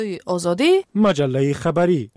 آزادی مجله خبری.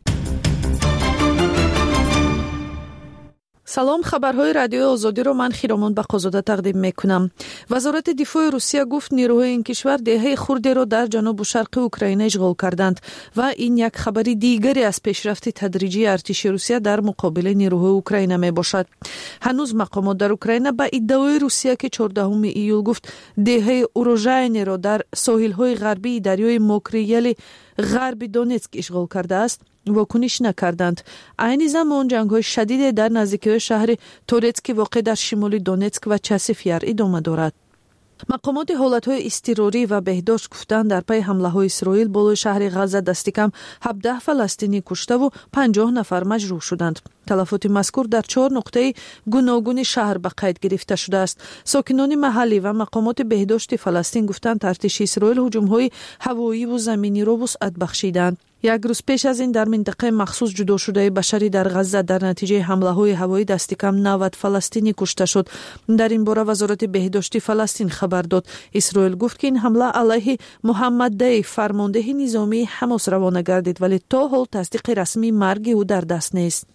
سلام، خبرهای رادیو آزادی رو من خیرمان بقازاده تقدیم میکنم. وزارت دفاع روسیه گفت نیروهای این کشور دهه خردی رو در جنوب و شرق اوکراین اشغال کردند و این یک خبر دیگری از پیشرفت تدریجی ارتش روسیه در مقابل نیروهای اوکراین می باشد. هنوز مقامات در اوکراین با ادعای روسیه که 14 ایول گفت دهه اوروژاین رو در ساحل‌های غربی دریای موکریل غرب دونتسک اشغال کرده است واکنش نکردند. عین زمان جنگ‌های شدید در نزدیکی شهر تورتسک واقع در شمال دونتسک و چسیفیر ادامه دارد. مقامات حالتهای اضطراری و بهداشت گفتند در پی حمله‌های اسرائیل بالای شهر غزه دست کم 17 فلسطینی کشته و 50 نفر مجروح شدند. تلفات مذکور در 4 نقطه گوناگون شهر به قید گرفته شده است. ساکنان محلی و مقامات بهداشت فلسطین گفتند ارتش اسرائیل هجوم‌های هوایی و زمینی را وسعت بخشیدند. یک روز پیش از این در منطقه مخصوص جدا شده بشری در غزه در نتیجه حمله‌های هوایی دست کم 90 فلسطینی کشته شد. در این باره وزارت بهداشت فلسطین خبر داد. اسرائیل گفت که این حمله علیه محمد دیف فرمانده نظامی حماس روانه گردید ولی تا حال تصدیق رسمی مرگ او در دست نیست.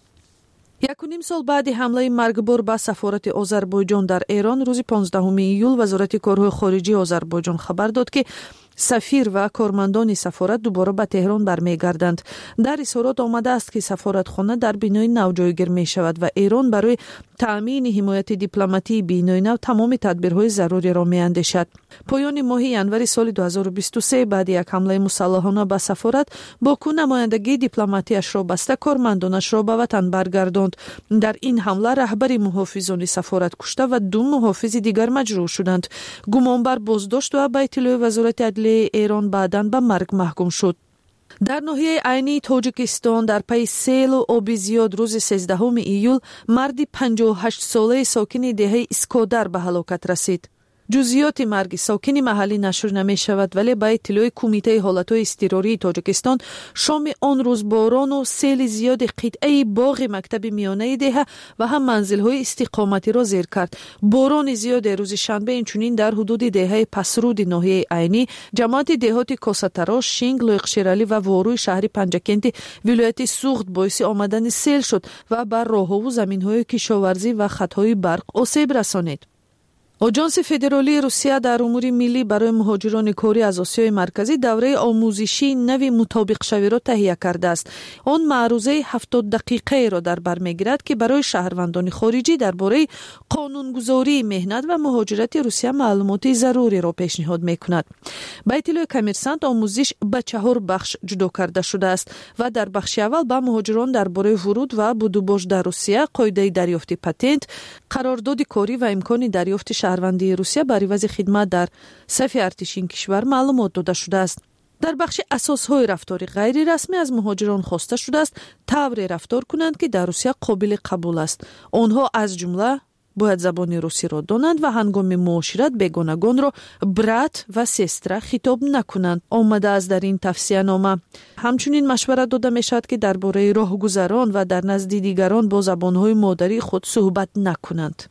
1.5 سال بعد حمله مرگبار به سفارت آذربایجان در ایران روز 15 ایول وزارت کارهای خارجه آذربایجان خبر داد که سفیر و کارمندان سفارت دوباره به تهران برمیگردند. در اظهارات آمده است که سفارتخانه در بینای نو جایگیر می شود و ایران برای تأمین حمایت دیپلماتی بینای نو تمام تدبیرهای ضروری را می اندیشد. پایان ماه ینور سال 2023 بعد یک حمله مسلحانه به سفارت باکو نمایندگی دیپلماتیش را بسته کارمندانش را به وطن برگرداند. در این حمله رهبر محافظان سفارت کشته و 2 محافظ دیگر مجروح شدند. گمانبر بازداشت و به اطلاع وزارت عدلیه ایران بعداً به مرگ محکوم شد. در ناحیه عینی تاجیکستان در پی سیل و آب زیاد روز 13 ایول مردی 58 ساله ساکن دهه اسکادر به هلاکت رسید. جزئیات مرگ ساکن محلی نشر نمی شود ولی به اطلاع کمیته حالتهای اضطراری تاجیکستان شام آن روز باران و سیل زیاد قطعه باغ مکتب میانه دهه و هم منزل‌های استقامتی را زیر کرد. باران زیاد روز شنبه اینچنین در حدود دهه پسرود ناحیه عینی جماعت دهات کاساتراش، شینگ، لویقشیرالی و واروی شهر پنجکنت ولایت سوخت باعث آمدن سیل شد و بر راه‌ها و زمین‌های کشاورزی و خط‌های برق آسیب رسانید. آژانس فدرالی روسیه در امور ملی برای مهاجران کاری از آسیای مرکزی دوره آموزشی نوی مطابق شوی را تهیه کرده است. آن معروضه 70 دقیقه را در بر میگیرد که برای شهروندان خارجی درباره قانونگذاری، مهنت و مهاجرت روسیه معلومات ضروری را پیشنهاد میکند. به اطلاع کامرسانت آموزش به 4 بخش جدا کرده شده است و در بخش اول به مهاجران درباره ورود و بودوباش در روسیه، قاعده دریافت پتنت، قرارداد کاری و امکان دریافت شهروندی روسیه برای وضع خدمت در صف ارتش این کشور معلومات داده شده است. در بخش اساسهای رفتاری غیر رسمی از مهاجران خواسته شده است طوری رفتار کنند که در روسیه قابل قبول است. آنها از جمله باید زبان روسی را دانند و هنگام معاشرت بیگانگان را برات و سستره خطاب نکنند. آمده از در این توصیه نامه. همچنین مشورت داده می شود که درباره راهگذران و در نزد دیگران با زبانهای مادری خود صحبت نکنند.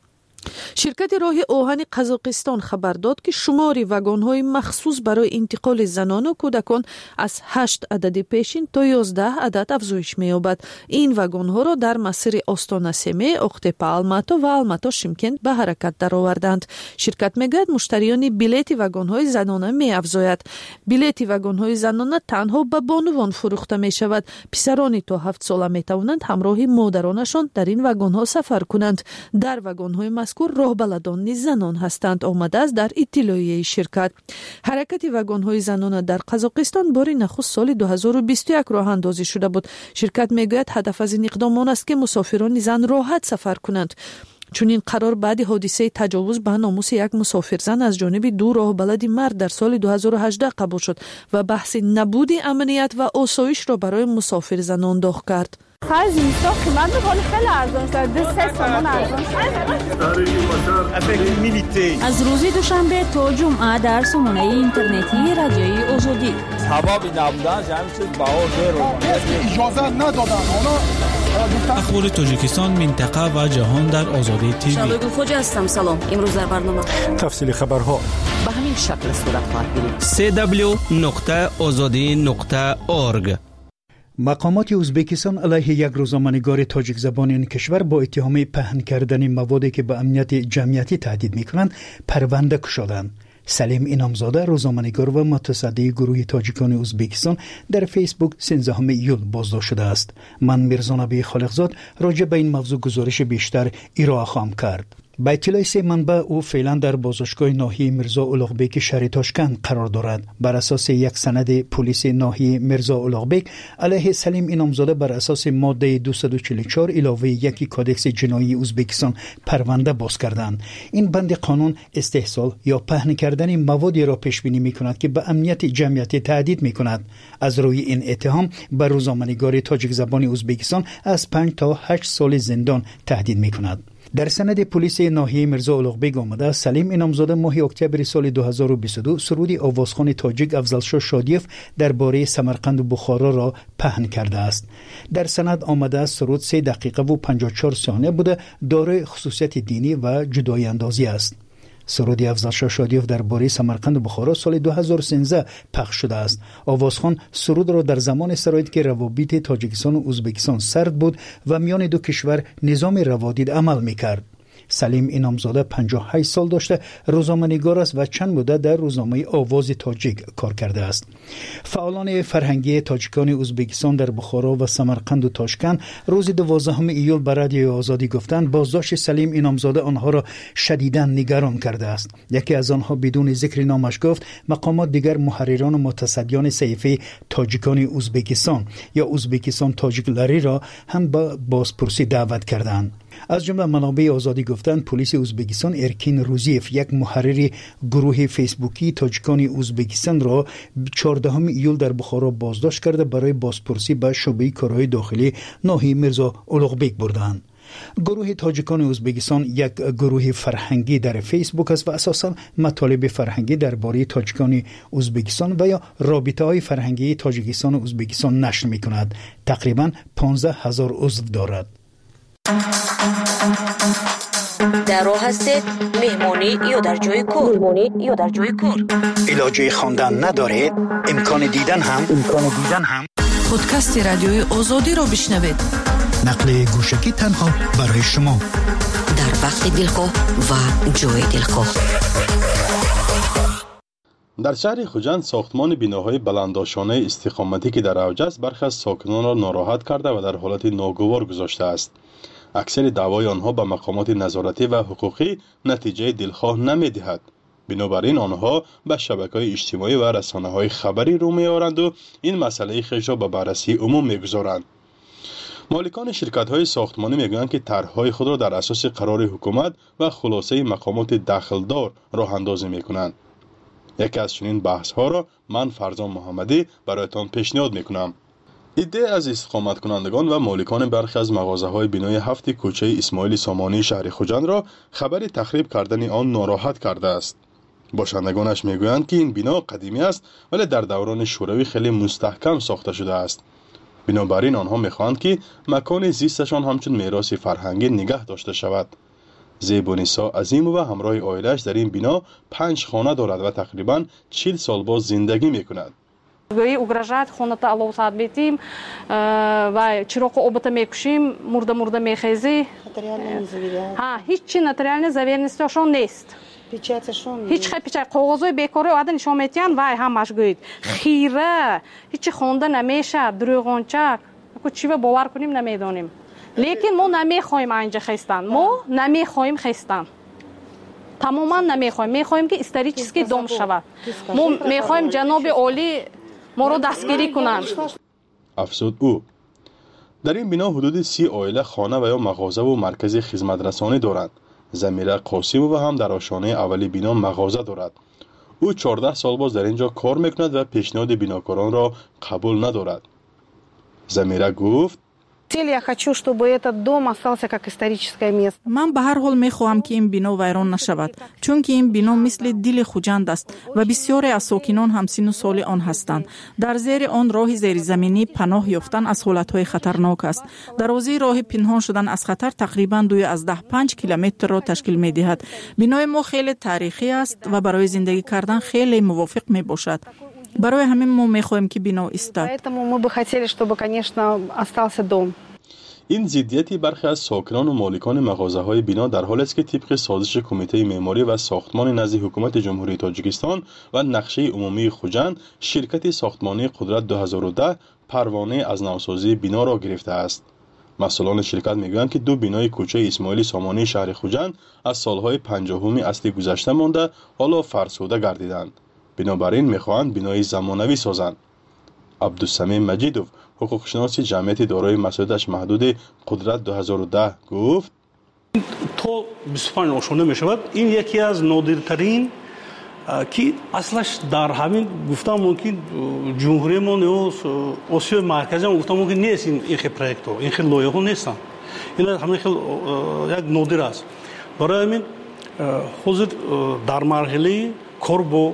شرکت راه آهن قزاقستان خبر داد که شمار واگن‌های مخصوص برای انتقال زنان و کودکان از 8 عدد پیشین تا 11 عدد افزایش می‌یابد. این واگن‌ها را در مسیر آستانا سمی، اختپا الماتا و الماتا شیمکند به حرکت درآوردند. شرکت می‌گوید مشتریان بلیت واگن‌های زنانه می‌افزاید. بلیت واگن‌های زنانه تنها به بانوان فروخته می‌شود. پسرانی تا 7 ساله می‌توانند همراه مادرانشان در این واگن‌ها سفر کنند. در واگن‌های مذکور راهبلدان نیز زنان هستند. آمده است در اطلاعیه شرکت. حرکت واگن‌های زنانه در قزاقستان بار نخست سال 2021 راه اندازی شده بود. شرکت میگوید هدف از این اقدام آن است که مسافران زن راحت سفر کنند. چون این قرار بعد حادثه تجاوز به ناموس یک مسافرزن از جانب 2 راهبلد مرد در سال 2018 قبول شد و بحث نبود امنیت و آسایش را برای مسافرزنان داغ کرد. خرج اینستا قیمت می‌کنه خیلی ارزان شده 3 تومان ارزان شده. از روز دوشنبه تا جمعه در سامانه اینترنتی رادیوی آزادی ثوابی نبودن همین چیز باور رو اجازه ندادن اونا اخبار تاجیکستان، منطقه و جهان در آزادی تیوی. شادو خوج هستم. سلام. امروز در برنامه تفصیل خبرها به همین شکل صورت خواهد گرفت. www.azadi.org. مقامات ازبکستان علیه یک روزنامه‌نگار تاجیک زبان این کشور با اتهام پهن کردن موادی که به امنیت جمعیتی تهدید می‌کنند پرونده گشودند. سلیم انعامزاده روزنامه‌نگار و متصدی گروه تاجیکان ازبکستان در فیسبوک 13 ایول بازداشت شده است. من میرزا نبی خالقزاد راجع به این موضوع گزارش بیشتر ارائه خواهم کرد. با اطلاع سه منبع او فعلا در بازداشتگاه ناحیه میرزا الاغبک شهر تاشکند قرار دارد. بر اساس یک سند پلیس ناحیه میرزا الاغبک علیه سلیم انعامزاده بر اساس ماده 244 علاوه 1 کادکس جنایی ازبکستان پرونده باز کردند. این بند قانون استحصال یا پهن کردن موادی را پیش بینی می‌کند که به امنیت جمعیتی تهدید می‌کند. از روی این اتهام بر روزنامه‌نگار تاجیک زبان ازبکستان از 5 تا 8 سال زندان تهدید می‌کند. در سند پلیس ناحیه میرزا الاغبک آمده سلیم انعامزاده ماه اکتبر سال 2022 سرود آوازخوان تاجیک افضلشاه شادیف درباره سمرقند و بخارا را پهن کرده است. در سند آمده سرود 3 دقیقه و 54 ثانیه بوده، دارای خصوصیت دینی و جدایی اندازی است. سرود افضلشاه شادیف درباره سمرقند و بخارا سال 2013 پخش شده است. آوازخوان سرود را در زمان سرایت که روابط تاجیکستان و ازبکستان سرد بود و میان دو کشور نظام روادید عمل میکرد. سلیم انعامزاده 58 سال داشته، روزنامه‌نگار است و چند مدت در روزنامه آواز تاجیک کار کرده است. فعالان فرهنگی تاجیکان ازبکستان در بخارا و سمرقند و تاشکند روز 12 ایول به رادیو آزادی گفتند بازداشت سلیم انعامزاده آنها را شدیداً نگران کرده است. یکی از آنها بدون ذکر نامش گفت مقامات دیگر محرران و متصدیان صحیفه تاجیکان ازبکستان یا ازبکستان تاجیک لری را هم به بازپرسی دعوت کردند. از جمله منابع آزادی گفتند پلیس ازبکستان ارکین روزیف یک محرر گروه فیسبوکی تاجیکان ازبکستان را 14 ایول در بخارا بازداشت کرده برای بازپرسی به شعبه کارهای داخلی ناحیه میرزا الاغبک بردند. گروه تاجیکان ازبکستان یک گروه فرهنگی در فیسبوک است و اساساً مطالب فرهنگی درباره تاجیکان ازبکستان و یا رابطه‌های فرهنگی تاجیکستان و ازبکستان نشر می‌کند. تقریباً 15,000 عضو دارد. در راه هستید مهمانی یا در جای کار علاج خواندن ندارید، امکان دیدن هم پادکست رادیوی آزادی را بشنوید. نقل گوشکی تنها برای شما در وقت دلخواه و جای دلخواه. در شهر خوجند ساختمان بناهای بلندآشانه استقامتی که در اوج است برخی از ساکنان را ناراحت کرده و در حالت ناگوار گذاشته است. اکثر دعوای آنها به مقامات نظارتی و حقوقی نتیجه دلخواه نمی‌دهد. بنابراین آنها به شبکه‌های اجتماعی و رسانه‌های خبری رو می‌آورند و این مسئله خیش را به بررسی عموم می‌گذارند. مالکان شرکت‌های ساختمانی می‌گویند که طرح‌های خود را در اساس قرار حکومت و خلاصه مقامات دخلدار راه اندازی می‌کنند. یکی از چنین بحث‌ها را من فرزان محمدی برایتان پیشنهاد می‌کنم. ایده از استقامت کنندگان و مالکان برخی از مغازه‌های بنای 7 کوچه اسماعیل سامانی شهر خوجند را خبر تخریب کردن آن ناراحت کرده است. باشندگانش میگویند که این بنا قدیمی است ولی در دوران شوروی خیلی مستحکم ساخته شده است. بنابراین آنها میخواهند که مکان زیستشان همچون میراث فرهنگی نگه داشته شود. زیبانیسا عظیم و همراه عائله‌اش در این بنا 5 خانه دارد و تقریباً 40 سال باز زندگی میکند. угрожает хоната алов сад бетим ва чироқи обата мекушим мурда мехези ҳеҷ чи нотариальный заверенностиашон нест ҳеҷ печат қоғозои бекори ода нишон метиҳанд вай ҳамаш гӯед хира ҳеҷи хонда намешад дурӯғончак чива бовар кунем намедонем лекин мо намехоҳем анҷа хестан мо намехоҳем хестан тамоман намехоҳем мехоҳем ки исторически дом шавад мо мехоҳем ҷаноби олӣ ما رو دستگیری کنند. افزود او در این بنا حدود 30 عائله خانه و یا مغازه و مرکز خدمت رسانی دارند. زمیره قاسم و هم در آشانه اولی بنا مغازه دارد. او 14 سال باز در اینجا کار میکند و پیشنهاد بناکاران را قبول ندارد. زمیره گفت Я хочу, чтобы этот дом остался как историческое место. من به هر حال می‌خواهم که این بنا ویران نشود، چون که این بنا مثل دل خوجند است و بسیاری از ساکنان هم سن و سال آن هستند. در زیر آن راه زیرزمینی پناه یافتن از حالت‌های خطرناک است. دروازه راه پنهان شدن از خطر تقریباً 5 کیلومتر را تشکیل می‌دهد. بنای ما خیلی تاریخی است و برای زندگی کردن خیلی موافق میباشد. برای همین ما می‌خواهیم که بنا ایستاد. Поэтому мы бы хотели, чтобы, конечно, остался дом. این ضدیتی برخی از ساکنان و مالکان مغازه‌های بنا در حالی است که طبق سازش کمیته معماری و ساختمان نزد حکومت جمهوری تاجیکستان و نقشه عمومی خوجند، شرکت ساختمانی قدرت 2010 پروانه از نوسازی بنا را گرفته است. مسئولان شرکت میگویند که 2 بنای کوچه اسماعیل سامانی شهر خوجند از سالهای 50 اصلی گذشته مانده حالا فرسوده گردیدند. بنابراین میخواهند بنای زمانوی سازند. عبدالسمیم مجیدوف، حقوقشناس جمعیت دارای مسئولیتش محدود قدرت 2010 گفت تا 25 آشنا می شود. این یکی از نادرترین که اصلش در همین گفتم ممکن جمهوری ما نه آسیای مرکزی هم گفتم ممکن نیست این خیلی پروژه ها، این خیلی لایحه ها نیستن. این همین خیلی یک نادر است. برای همین حاضر در مرحله کار با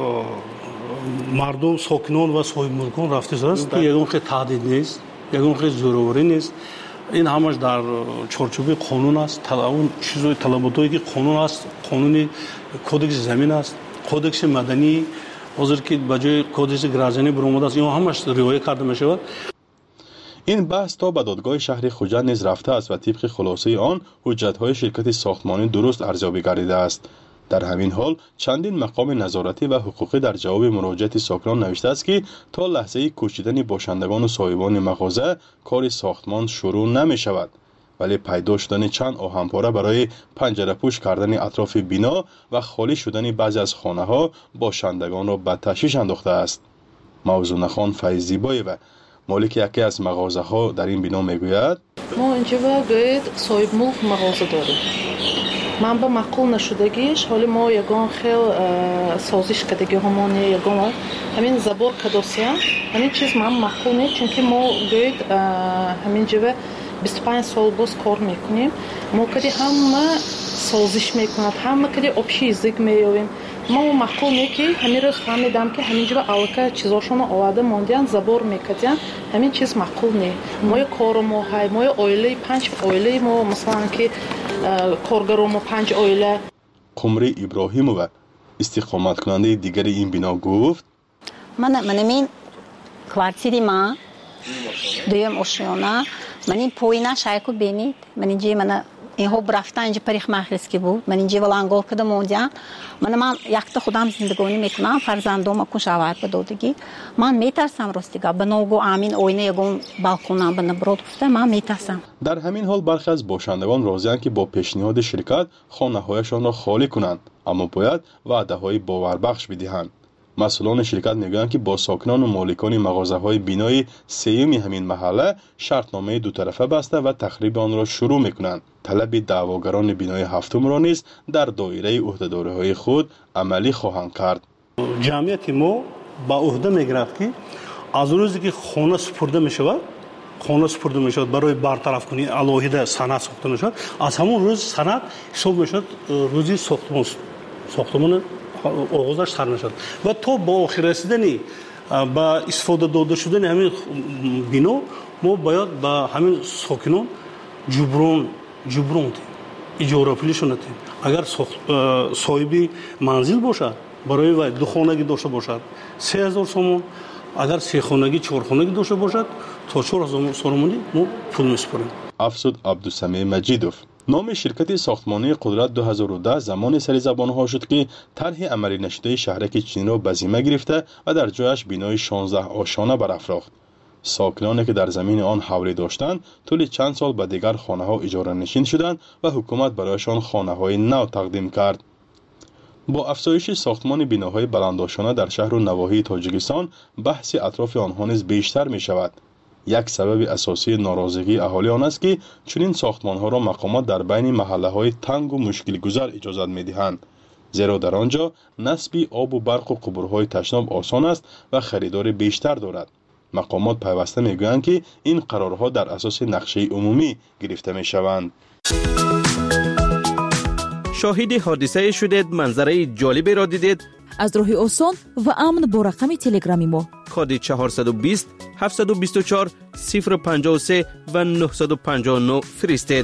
مردم ساکنان و صاحب ملکان رفته است. یگان خیلی تهدید نیست، یگان خیلی زوروری نیست. این همش در چارچوب قانون است. اون چیزای طلباتایی که قانون است، قانون کدکس زمین است، کدکس مدنی، حاضر که بجای کدکس گرازانی برآمده است، این همش رعایت کرده می شود. این بحث تا به دادگاه شهر خوجند نیز رفته است و طبق خلاصه آن حجت‌های شرکت ساختمانی درست ارزیابی گردیده است. در همین حال چندین مقام نظارتی و حقوقی در جواب مراجعت ساکنان نوشته است که تا لحظه کوچیدن باشندگان و صاحبان مغازه کار ساختمان شروع نمی شود، ولی پیدا شدن چند آهنپاره برای پنجره پوش کردن اطراف بنا و خالی شدن بعضی از خانه ها باشندگان را به تشویش انداخته است. موزون خان فیض‌زیبایو، مالک یکی از مغازه ها در این بنا میگوید ما اینجا باید صاحب ملک مغازه داریم. من با معقول نشدگیش حالی ما یگان خیل سازش کردگی همانی یگان همین زبور کداسیا همین چیز من معقول نیست، چون که ما باید همین جوه 25 سال باز کار میکنیم. ما کدی همه سازش میکند، همه کدی общий язык مییابیم. ما معقول نیست که همین روز فهمیدم که همین جوه алка چیزاشون آورده ماندیان زبور میکردن. همین چیز معقول نیست. ما کار ما های ما اویله 5 اویله ما مثلا که کارگران ما 5 اویله. قمری ابراهیمووا، استقامت کننده دیگر این بنا گفت من کвартири ما دویم اشیانا من این پوینا شایکو بینید من اینجا من اینها برفتن اینجا پریخ مخلصکی بود من اینجا ولانگول کده موندیان من یکتا خودم زندگانی میکنم فرزندم اکن شاور بدودگی من میترسم راستیگا بنوگو آمین اوینه یگون بالکنم بنبرود گفته من میترسم. در همین حال برخی از باشندگان راضی‌اند که با پیشنهاد شرکت خانه‌هایشان را خالی کنند، اما باید وعده‌های باوربخش بدهند. مسئولان شرکت میگویند که با ساکنان و مالکان مغازه‌های بنای سیمی همین محله شرطنامه دو طرفه بسته و تخریب آن را شروع میکنند. طلب دعواگران بنای هفتم را نیز در دایره عهده‌داری‌های خود عملی خواهند کرد. جمعیت ما با عهده میگیرد که از روزی که خانه سپرده میشود برای برطرف کنی الواحد سند ساخته میشود، از همون روز سند حساب میشود روزی ساختمان آغازش سر نشد و تا با آخر رسیدنی با استفاده داده شدن همین بنا ما باید با همین ساکنان جبران تیم اجاره پولیشون تیم. اگر صاحب منزل باشد برای وای دو خانگی داشته باشد 3000 سوم، اگر 3 خانگی 4 خانگی داشته باشد تا 4000 سومونی ما پول میسپاریم. افسود عبدالسمیم مجیدوف، نام شرکت ساختمانی قدرت 2010 زمان سری زبانها شد که طرح عملی نشده شهرک چین را به ذمه گرفته و در جایش بنای 16 آشانه برافراخت. ساکنانی که در زمین آن حولی داشتند طول چند سال به دیگر خانه ها اجاره نشین شدند و حکومت برایشان خانه های نو تقدیم کرد. با افزایش ساختمان بناهای بلندآشانه در شهر و نواحی تاجیکستان بحث اطراف آنها نیز بیشتر می شود. یک سبب اساسی ناراضگی اهالی آن است که چنین ساختمان‌ها را مقامات در بین محله‌های تنگ و مشکل گذر اجازت می‌دهند، زیرا در آنجا نصب آب و برق و قبورهای تشناب آسان است و خریدار بیشتر دارد. مقامات پیوسته میگویند که این قرارها در اساس نقشه عمومی گرفته میشوند. شاهد حادثه شدید، منظره جالبی را دیدید؟ از راه آسان و امن با رقم تلگرامی ما کد 420 724 053 و 959 فرستید.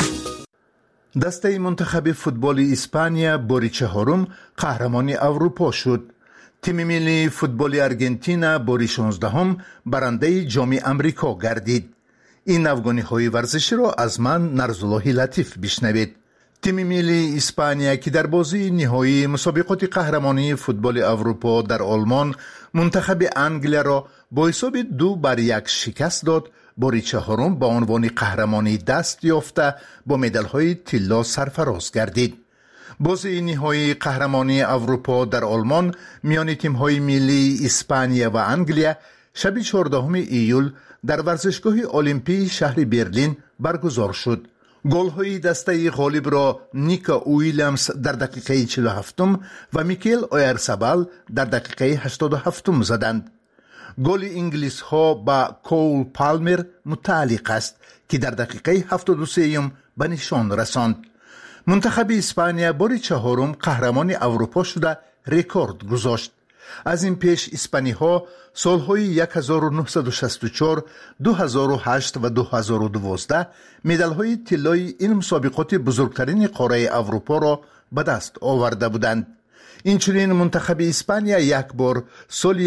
دسته منتخب فوتبال اسپانیا باری چهارم قهرمان اروپا شد. تیم ملی فوتبال آرژانتین باری 16 برنده جام آمریکا گردید. این افغانی ورزشی را از من نرزالله لطیف بشنوید. تیم ملی اسپانیا که در بازی نهایی مسابقات قهرمانی فوتبال اروپا در آلمان منتخب انگلیا را با حساب 2-1 شکست داد، باری چهارم با عنوان قهرمانی دست یافته با مدال‌های طلا سرفراز گردید. بازی نهایی قهرمانی اروپا در آلمان میان تیم‌های ملی اسپانیا و انگلیا شب 14 ایول در ورزشگاه المپی شهر برلین برگزار شد. گل‌های دسته غالب را نیکا ویلیامز در دقیقه 47 و میکل اویارسابال در دقیقه 87 زدند. گل انگلیس ها با کول پالمر متعلق است که در دقیقه 73 به نشان رساند. منتخب اسپانیا باری چهارم قهرمان اروپا شده رکورد گذاشت. از این پیش اسپانی ها سالهای 1964، 2008 و 2012 مدال های طلایی این مسابقات بزرگترین قاره اروپا را به دست آورده بودند. اینچنین منتخب اسپانیا یک بار سال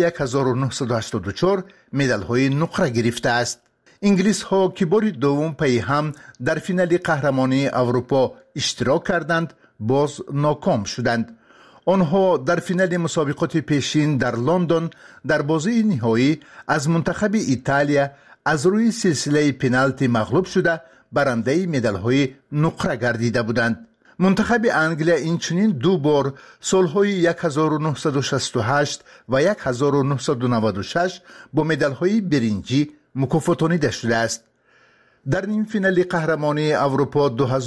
1984 مدال های نقره گرفته است. انگلیس ها که بار دوم پی هم در فینال قهرمانی اروپا اشتراک کردند باز ناکام شدند. آنها در فینال مسابقات پیشین در لندن در بازی نهایی از منتخب ایتالیا از روی سلسله پنالتی مغلوب شده برنده مدال های نقره گردیده بودند. منتخب انگلیا اینچنین 2 بار سالهای 1968 و 1996 با مدال‌های برنجی مکافاتانیده شده است. در نیم فینال قهرمانی اروپا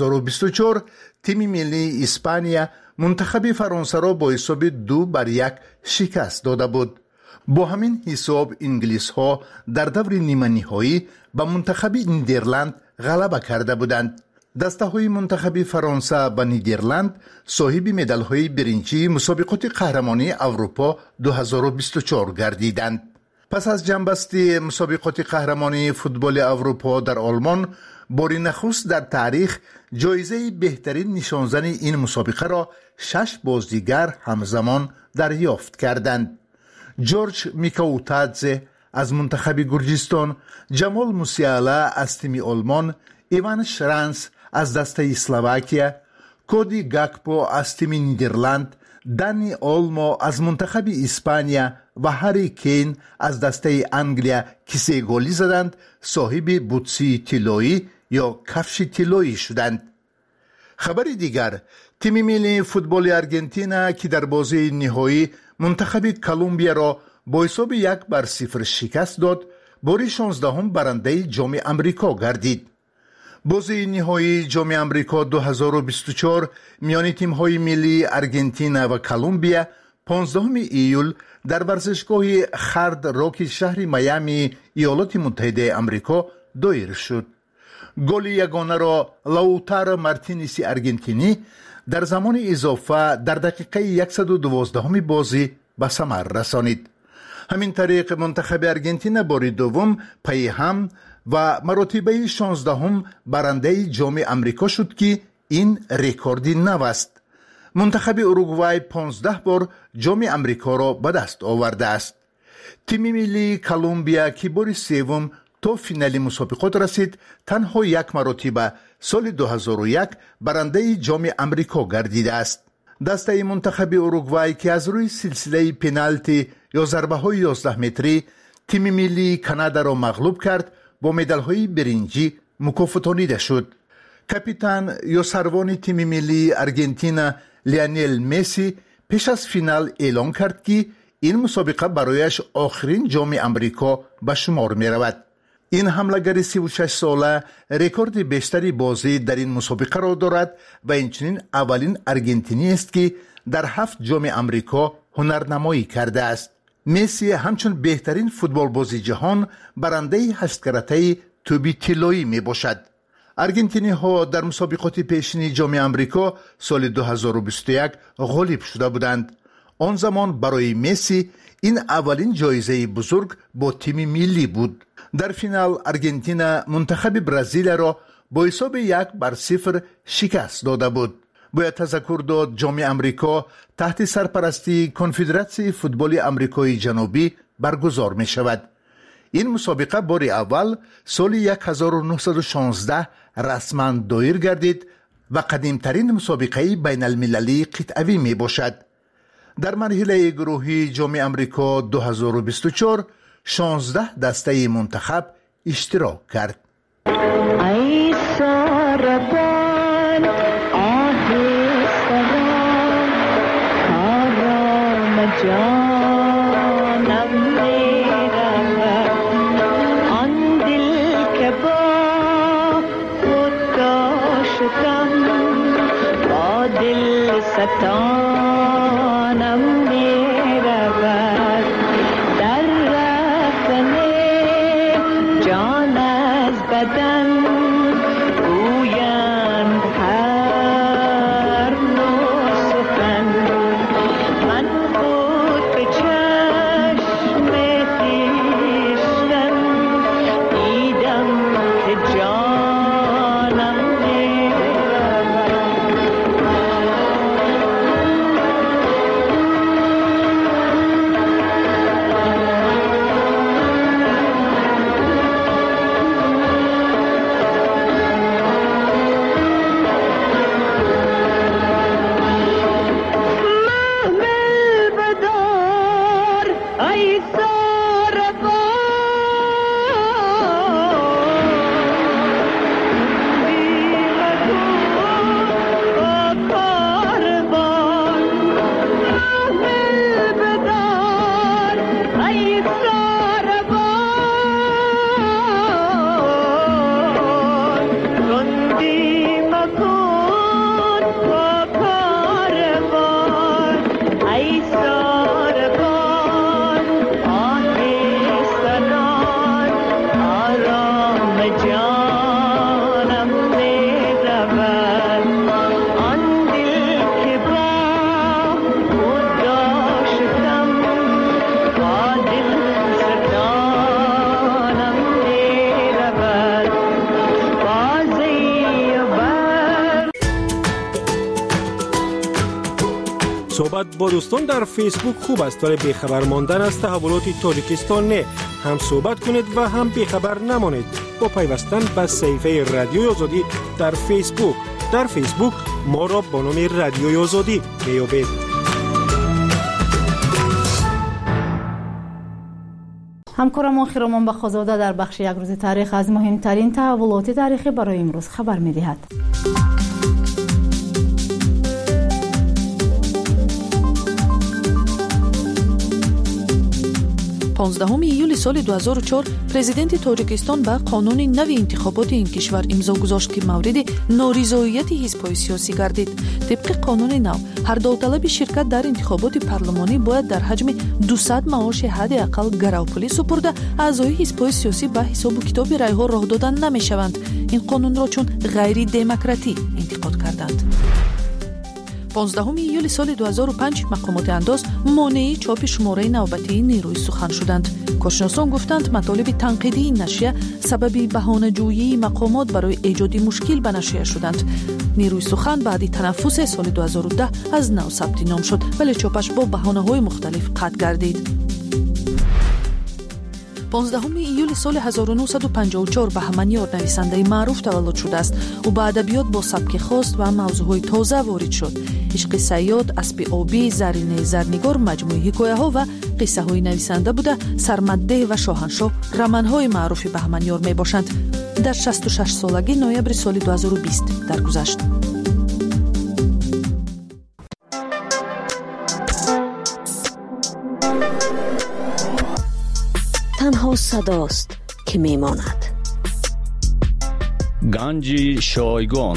2024 تیم ملی اسپانیا منتخب فرانسه را با حساب 2-1 شکست داده بود. با همین حساب انگلیس ها در دور نیمه نهایی به منتخب نیدرلند غلبه کرده بودند. دسته های منتخب فرانسه و نیدرلند صاحب مدال های برنجی مسابقات قهرمانی اروپا 2024 گردیدند. پس از جنبستی مسابقات قهرمانی فوتبال اروپا در آلمان، باری نخست در تاریخ جایزه بهترین نشانزن این مسابقه را 6 بازیگر همزمان دریافت کردند. جورج میکاوتادزه از منتخب گرجستان، جمال موسیالا از تیم آلمان، ایوان شرانس از دسته اسلواکیا، کودی گاکپو از تیم نیدرلند، دانی اولمو از منتخب اسپانیا و هری کین از دسته انگلیا که 3 گلی زدند صاحب بوتسی طلایی یا کفش طلایی شدند. خبر دیگر، تیم ملی فوتبال آرژانتین که در بازی نهایی منتخب کلمبیا را با حساب 1-0 شکست داد، باری 16 برنده جام آمریکا گردید. بازی نهایی جام آمریکا 2024 میان تیم‌های ملی آرژانتین و کلمبیا 15 ایول در ورزشگاه هارد راک شهر میامی ایالات متحده آمریکا دایر شد. گل یگانه را لاوتارو مارتینز آرژانتینی در زمان اضافه در دقیقه 112 بازی به ثمر رسانید. همین طریق منتخب آرژانتین بار دوم پی هم و مرتبه 16 برنده جام آمریکا شد که این رکوردی نو است. منتخب اوروگوای 15 بار جام آمریکا را به دست آورده است. تیم ملی کلمبیا که بار سوم تا فینال مسابقات رسید، تنها 1 مرتبه سال 2001 برنده جام آمریکا گردیده است. دسته منتخب اوروگوای که از روی سلسله پنالتی یا ضربه های 11 متری تیم ملی کانادا را مغلوب کرد، با مدال های برنجی مکافاتانیده شد. کاپیتان یا سروان تیم ملی آرژانتین لیونل مسی پیش از فینال اعلام کرد که این مسابقه برایش آخرین جام آمریکا به شمار می رود. این حمله‌گر 36 ساله رکورد بیشتری بازی در این مسابقه را دارد و اینچنین اولین آرژانتینی است که در 7 جام آمریکا هنرنمایی کرده است. مسی همچون بهترین فوتبال بازی جهان برنده 8 کرته توبی طلایی می باشد. ارژانتینی ها در مسابقات پیشینی جام آمریکا سال 2021 غالب شده بودند. آن زمان برای مسی این اولین جایزه بزرگ با تیم ملی بود. در فینال ارژانتین منتخب برزیل را با حساب 1-0 شکست داده بود. باید تذکر داد جام آمریکا تحت سرپرستی کنفدراسیون فوتبال آمریکای جنوبی برگزار می شود. این مسابقه بار اول سال 1916 رسما دایر گردید و قدیمترین مسابقه بین المللی قطعوی می باشد. در مرحله گروهی جام آمریکا 2024 16 دسته منتخب اشتراک کرد. ای ساربان آهستان آرام جانم میرود آن دل که با خود داشتم با دل ستانم میرود در رفتن جان از بدن گویند هر نو سخن من خود به چشم خویشتن دیدم که جانم صحبت با دوستان در فیسبوک خوب است ولی بیخبر ماندن از تحولات تاجیکستان نه. هم صحبت کنید و هم بیخبر نمانید با پیوستن به صفحه رادیوی آزادی در فیسبوک. در فیسبوک ما را با نام رادیوی آزادی میابید. همکارم خیرمان بخزاده در بخش یک روز تاریخ از مهمترین تحولات تاریخی برای امروز خبر می‌دهد. 15 ایول سال 2004 پرزیدنت تاجیکستان به قانون نوی انتخابات این کشور امضا گذاشت که مورد نارضایتی حزب‌های سیاسی گردید. طبق قانون نو هر داوطلب شرکت در انتخابات پارلمانی باید در حجم 200 معاش حداقل گراوپولی سپرده اعضای حزب‌های سیاسی به حساب و کتاب رای‌ها راه دادن نمی‌شوند. این قانون را چون غیر دموکراتی انتقاد کردند. 15 ایول سال 2005 مقامات انداز مانع چاپ شماره نوبتی نیروی سخن شدند. کارشناسان گفتند مطالب تنقیدی این نشریه سبب بهانه‌جویی مقامات برای ایجاد مشکل به نشریه شدند. نیروی سخن بعد تنفس سال 2010 از نو ثبت نام شد ولی چاپش با بهانه‌های مختلف قطع گردید. 15 ایول سال 1954 بهمنیار نویسنده معروف تولد شده است. او به ادبیات با سبک خاص و موضوعهای تازه وارد شد. عشق صیاد، اسب آبی، زرینه زرنگار مجموعه حکایه‌ها و قصه های نویسنده بوده. سرمده و شاهنشاه رمان‌های معروف بهمنیار میباشند. در 66 سالگی نوامبر سال 2020 درگذشت. تنها صداست که میماند. گنج شایگان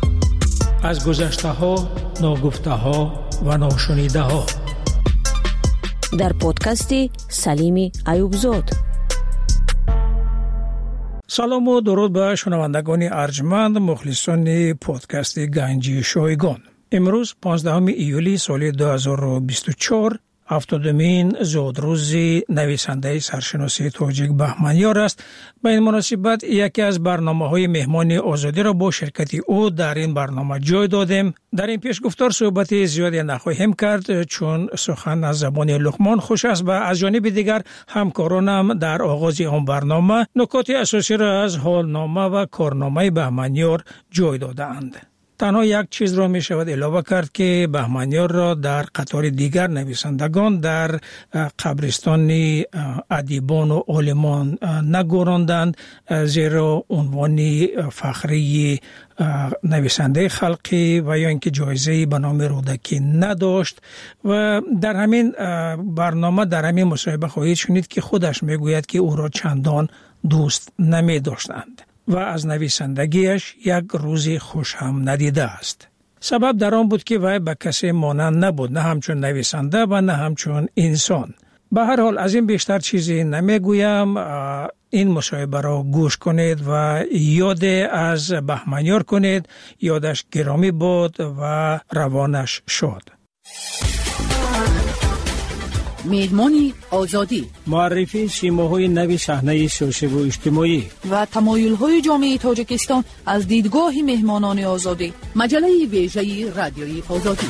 از گذشته ها، ناگفته ها و ناشنیده ها. дар подкасти салими аюбзод. салом ва дуруд ба шунавандагони арҷманд мухлисони подкасти ганҷи шойгон. имрӯз 15 июли соли 2024 70-мин зудрӯзи нависандаи саршиноси тоҷик Баҳманёр аст. ба ин муносибат яке аз барномаҳои меҳмони озодиро бо ширкати ӯ дар ин барнома ҷой додем. дар ин пешгуфтор суҳбати зиёде нахоҳем кард, чун сухан аз забони луқмон хуш аст ва аз ҷониби дигар ҳамкоронам дар оғози он барнома нукоти асосиро аз ҳолнома ва корномаи Баҳманёр ҷой додаанд. танҳо як чизро мешавад илова кард ки Баҳманёрро дар қатори дигар нависандагон дар қабристони адибону олимон нагӯронданд, зеро унвони фахрии нависандаи халқӣ ва ё ин ки ҷоизаи ба номи рӯдакӣ надошт. ва дар ҳамин барнома, дар ҳамин мусоҳиба хоҳед шунид ки худаш мегӯяд ки ӯро чандон дӯст намедоштанд ва аз нависандагиаш як рӯзи хуш ҳам надида аст. сабаб дар он буд ки вай ба касе монанд набуд, на ҳамчун нависанда ва на ҳамчун инсон. ба ҳар ҳол аз ин бештар чизе намегӯям. ин мусоҳибаро гӯш кунед ва ёде аз Баҳманёр кунед. ёдаш гиромӣ бод ва равонаш шод. меҳмони озодӣ, муаррифии симоҳои нави саҳнаи сиёсиву иҷтимоӣ ва тамоюлҳои ҷомеаи тоҷикистон аз дидгоҳи меҳмонони озодӣ. маҷалаи вежаи радиои озодӣ.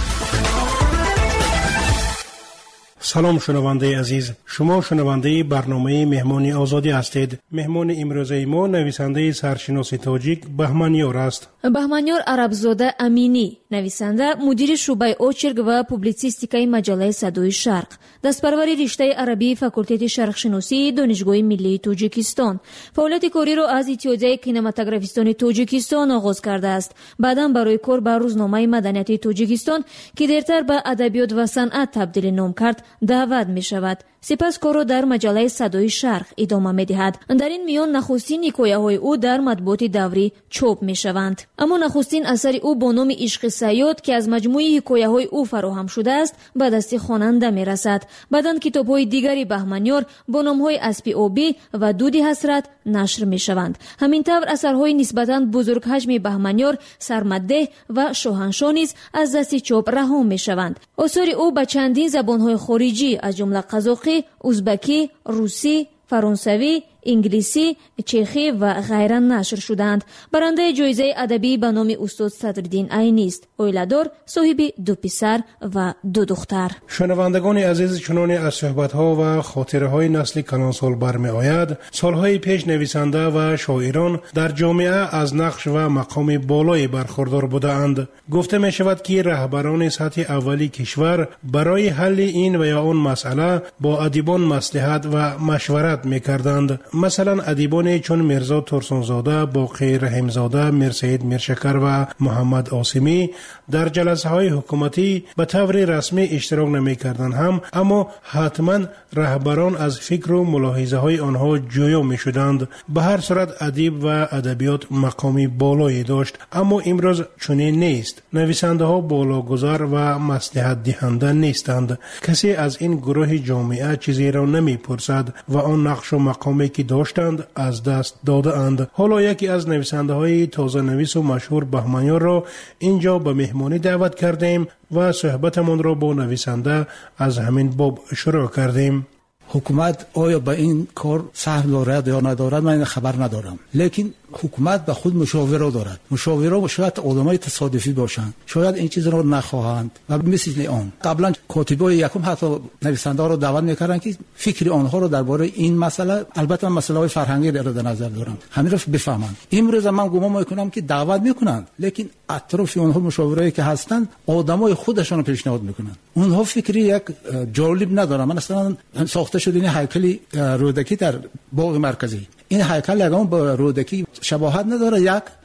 салом шунавандаи азиз, шумо шунавандаи барномаи меҳмони озодӣ ҳастед. меҳмони имрӯзаи мо нависандаи саршиноси тоҷик Баҳманёр аст. Баҳманёр Арабзода Аминӣ, нависанда, мудири шӯъбаи очерк ва публитсистикаи маҷалаи Садои Шарқ, дастпарвари риштаи арабии факултети шарқшиносии Донишгоҳи миллии Тоҷикистон. фаъолияти кориро аз Иттиҳодияи кинематографистони Тоҷикистон оғоз кардааст. баъдан барои кор ба Рӯзномаи маданияти Тоҷикистон, ки дертар ба адабиёт ва санъат табдили ном кард, даъват мешавад. сипас корро дар маҷалаи Садои Шарқ идома медиҳад. дар ин миён нахустин ҳикояҳои ӯ дар матбуоти даврӣ чоп мешаванд. аммо нахустин асари ӯ бо номи Ишқи Саёд, ки аз маҷмӯи ҳикояҳои ӯ фароҳам шудааст, ба дасти хонанда мерасад. баъдан китобҳои дигари Баҳманёр бо номҳои Аспи обӣ ва Дуди ҳасрат нашр мешаванд. ҳамин тавр асарҳои нисбатан бузургҳаҷми Баҳманёр, Сармаддеҳ ва Шоҳаншоҳ низ аз дасти чоп раҳо мешаванд. осори ӯ ба чандин забонҳои хориҷӣ аз ҷумла қазоқӣ, узбакӣ, русӣ, фаронсавӣ, инглисӣ, чехӣ ва ғайра нашр шуданд. барандаи ҷоизаи адабӣ ба номи устод Садриддин Айнист. оиладор, соҳиби 2 писар ва 2 духтар. шунавандагони азиз, чуноне аз суҳбатҳо ва хотираҳои насли калонсол бармеояд, солҳои пеш нависанда ва шоирон дар ҷомеа аз нақш ва мақоми болое бархурдор будаанд. гуфта мешавад ки раҳбарони сатҳи аввали кишвар барои ҳалли ин ва ё он масъала бо адибон маслиҳат ва машварат мекарданд. масалан, адибоне чун Мирзо Турсунзода, Боқӣ Раҳимзода, Мирсаид Миршакар ва Муҳаммад Осимӣ дар ҷаласаҳои ҳукуматӣ ба таври расмӣ иштирок намекарданд ҳам, аммо ҳатман раҳбарон аз фикру мулоҳизаҳои онҳо ҷӯё мешуданд. ба ҳар сурат адиб ва адабиёт мақоми болое дошт, аммо имрӯз чунин нест. нависандаҳо болохузар ва маслиҳатдиҳанда нестанд. касе аз ин гурӯҳи ҷомеа чизеро намепурсад ва он нақшу мақоме ки доштанд аз даст додаанд. ҳоло яке аз нависандаҳои тозанавису машҳур Баҳманёрро инҷо ба меҳмонӣ даъват кардем ва суҳбатамонро бо нависанда аз ҳамин боб шурӯъ кардем. ҳукумат оё ба ин кор саҳм дорад ё надорад, ман хабар надорам, лекин ҳукумат ба худ мушовиро дорад. мушовиро шояд одамои тасодифӣ бошанд, шояд ин чизро нахоҳанд ва мисли он қаблан котибои якум ҳатто нависандаҳоро даъват мекарданд ки фикри онҳоро дар бораи ин масъала, албатта масъалаҳои фарҳангиро дар назар дорам, ҳаминро бифаҳманд. имрӯз ман гумон мекунам ки даъват мекунанд, лекин атрофи онҳо мушовирое ки ҳастанд одамои худашонро пешниҳод мекунанд. онҳо фикри як ҷолиб надоранд. масалан сохта шуд ин ҳайкали рӯдакӣ дар боғи марказӣ. این هیکل یگان با رودکی شباهت نداره، یک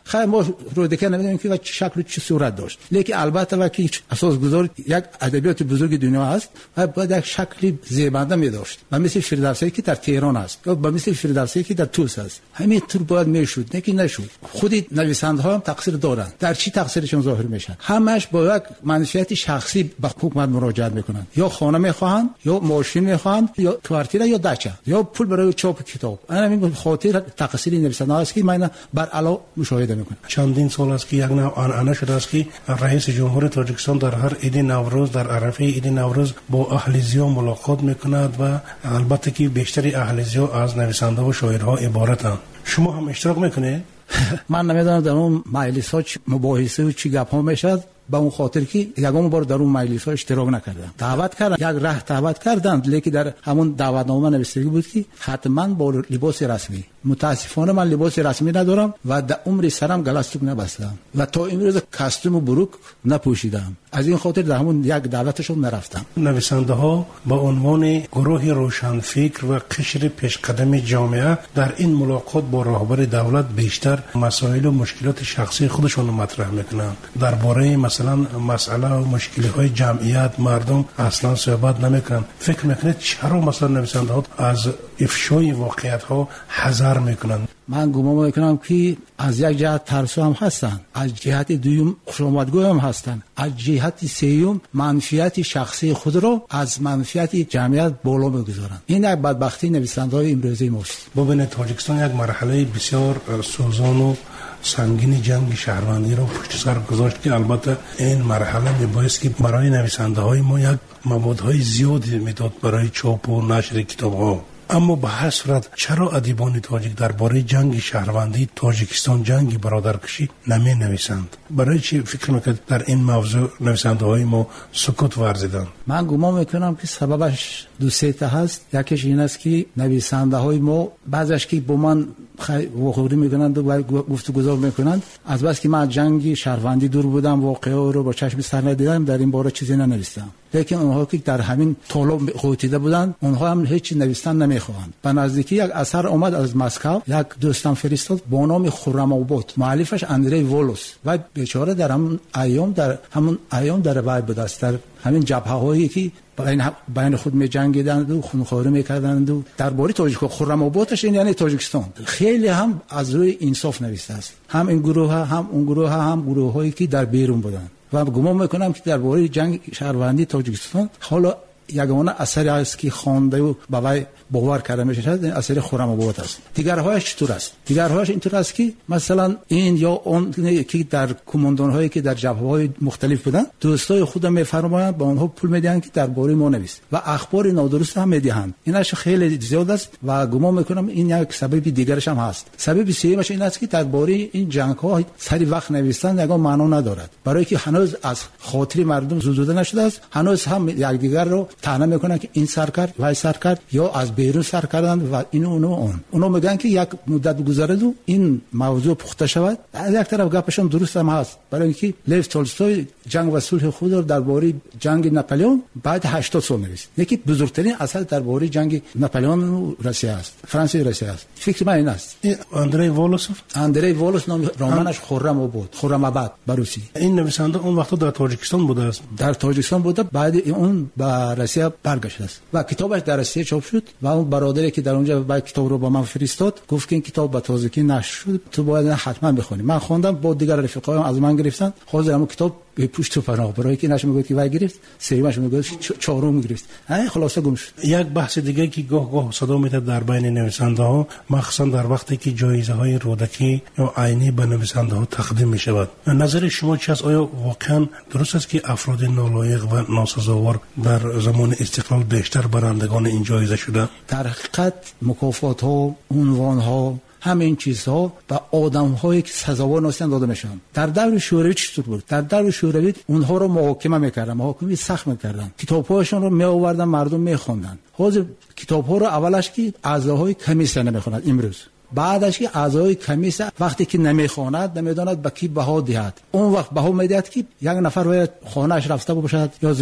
خیر ما رودکه نمیدونیم که چه شکل و چه صورت داشت، لیکن البته وقتی اساسگذار یک ادبیات بزرگ دنیا است و باید یک شکلی زیبنده می داشت و مثل فردوسی که در تهران است یا مثل فردوسی که در طوس است، همین طور باید میشد، نه که نشد. خود نویسنده‌ها هم تقصیر دارند. در چی تقصیرشون ظاهر میشن؟ همش با یک منفعت شخصی به حکومت مراجعه میکنند، یا خانه میخواهند یا ماشین میخواهند یا کوارتیر یا دچه یا پول برای چاپ کتاب. همین خاطر تقصیر نویسنده است که من بر علا مشاهده میکنم. چندین سال است که یک نوع آنعنه شده است که رئیس جمهور تاجیکستان در هر عید نوروز، در عرفه عید نوروز با اهلیزیا ملاقات میکند و البته که بیشتر اهلیزیا از نویسنده و شاعرها عبارتند. شما هم اشتراک میکنید؟ من نمیدونم در اون مجلس ها مباحثه و چی گپ ها میشد، با اون خاطر که یگام بار در اون مجلس ها اشتراک نکردم. دعوت کردن، یک راه دعوت کردند، لیکن در همون دعوتنامه نوشته بود که حتما با لباس رسمی. متاسفانه من لباس رسمی ندارم و در عمر سرم گلستوک نبستم و تا امروز کاستوم و بروک نپوشیدم. از این خاطر در همون یک دعوتشون نرفتم. نویسنده ها با عنوان گروه روشنفکر و قشر پیشقدم جامعه در این ملاقات با رهبر دولت بیشتر مسائل و مشکلات شخصی خودشون رو مطرح میکنند. درباره مثلا مسئله و مشکلی های جمعیت مردم اصلا صحبت نمیکنند. فکر میکنید چرا مثلا نویسنده ها از افشای واقعیت ها حذر میکنند؟ من گمان میکنم که از یک جهت ترسو هم هستن، از جهت دوم خوشامدگو هم هستن، از جهت سوم منفعت شخصی خود رو از منفعت جمعیت بالا میگذارن. این یک بدبختی نویسنده‌های امروزی ماست. ببینید تاجیکستان یک مرحله بسیار سوزان و سنگین جنگ شهروندی رو پشت سر گذاشت که البته این مرحله میبایست که برای نویسنده های ما یک موادهای زیادی میداد برای چاپ و نشر کتاب ها. اما به هر صورت چرا ادیبان تاجیک درباره جنگ شهروندی تاجیکستان، جنگ برادرکشی نمی نویسند؟ برای چی فکر میکنید در این موضوع نویسنده های ما سکوت ورزیدند؟ من گمان میکنم که سببش دو سه تا هست. یکیش این است که نویسنده های ما بعضیش که با من واخوری میکنند و گفتگو میکنند، از بس که من جنگ شهروندی دور بودم، واقعه رو با چشم سر ندیدم، در این باره چیزی ننوشتم. لیکن اونها که در همین طالب قوتیده بودند، اونها هم هیچ نوشتن نمیخواهند. به نزدیکی یک اثر اومد از مسکو، یک دوستم فرستاد با نام خرم‌آباد، مؤلفش اندری وولوس و بیچاره در همون ایام در وای بود است، در همین جبهه‌هایی که بین خود می جنگیدند و خونخواری میکردند و درباره تاجیک خرم‌آبادش این یعنی تاجیکستان خیلی هم از روی انصاف نوشته است، هم این گروه ها هم اون گروه ها هم گروه هایی که در بیرون بودند. و گمان میکنم که درباره جنگ شهروندی تاجیکستان حالا یگانه اثری است که خوانده و باور باور کرده میشه اثر خرم‌آباد است. دیگرهایش چطور است؟ دیگرهایش اینطور است که مثلا این یا اون که در کماندان‌هایی که در جبهه‌های مختلف بودن، دوستای خودم میفرمایند با اونها پول میدن که درباره ما نویس و اخبار نادرست هم میدهند. اینش خیلی زیاد است و گمان میکنم این یک سبب دیگرش هم هست. سبب سومش این است که درباره این جنگ‌ها سری وقت نوشتن یگان معنا ندارد، برای که هنوز از خاطر مردم زدوده نشده است. هنوز هم یکدیگر رو طعنه میکنن که این سر کرد وای سر کرد یا از بیرون سر کردن و اینو اونو میگن که یک مدت بگذره و این موضوع پخته شود. از یک طرف گپشون درست هم هست، برای اینکه لیو تولستوی جنگ و صلح خود رو درباره جنگ ناپلئون بعد 80 سال نوشت. یکی بزرگترین اثر درباره جنگ ناپلئون و روسیه است، فرانسه و روسیه است. فکر من این است. اندری وولوس نام رمانش خرم‌آباد بروسی. این نویسنده اون وقت در تاجیکستان بوده است. در تاجیکستان بوده، بعد اون به روسیه برگشته است و کتابش در روسیه چاپ شد و اون برادری که در اونجا با کتاب رو با من فرستاد گفت که این کتاب به تازگی نشر شد، تو باید حتما بخونی. من خوندم، با دیگر رفیقایم از من گرفتن، حاضر همون کتاب به پشت و پناه، برای که نشه میگه که وای گرفت، سومش میگه چهارم گرفت. خلاصه گم شد. یک بحث دیگه که گاه صدا میاد در بین نویسنده ها، مخصوصا در وقتی که جایزه های رودکی یا عینی به نویسنده ها تقدیم می شود، نظر شما چی است؟ آیا واقعا درست است که افراد نالایق و ناسزاوار در زمان استقلال بیشتر برندگان این جایزه شده؟ در حقیقت مکافات ها، عنوان ها، همین چیزها به آدم‌هایی که سزاوار نیستند داده میشن. در دور شوروی چطور بود؟ در دور شوروی اونها رو محاکمه میکردن، محاکمه سخت میکردن، کتاب‌هاشون رو میآوردن، مردم میخوندن. حاضر کتاب‌ها رو اولش که اعضاهای کمیسیون نمیخونن، امروز بعدش که اعضای کمیسه وقتی که نمیخواند نمیداند به کی بها دهد، اون وقت بها میدهد که یک نفر باید خانه‌اش رفته باشد یا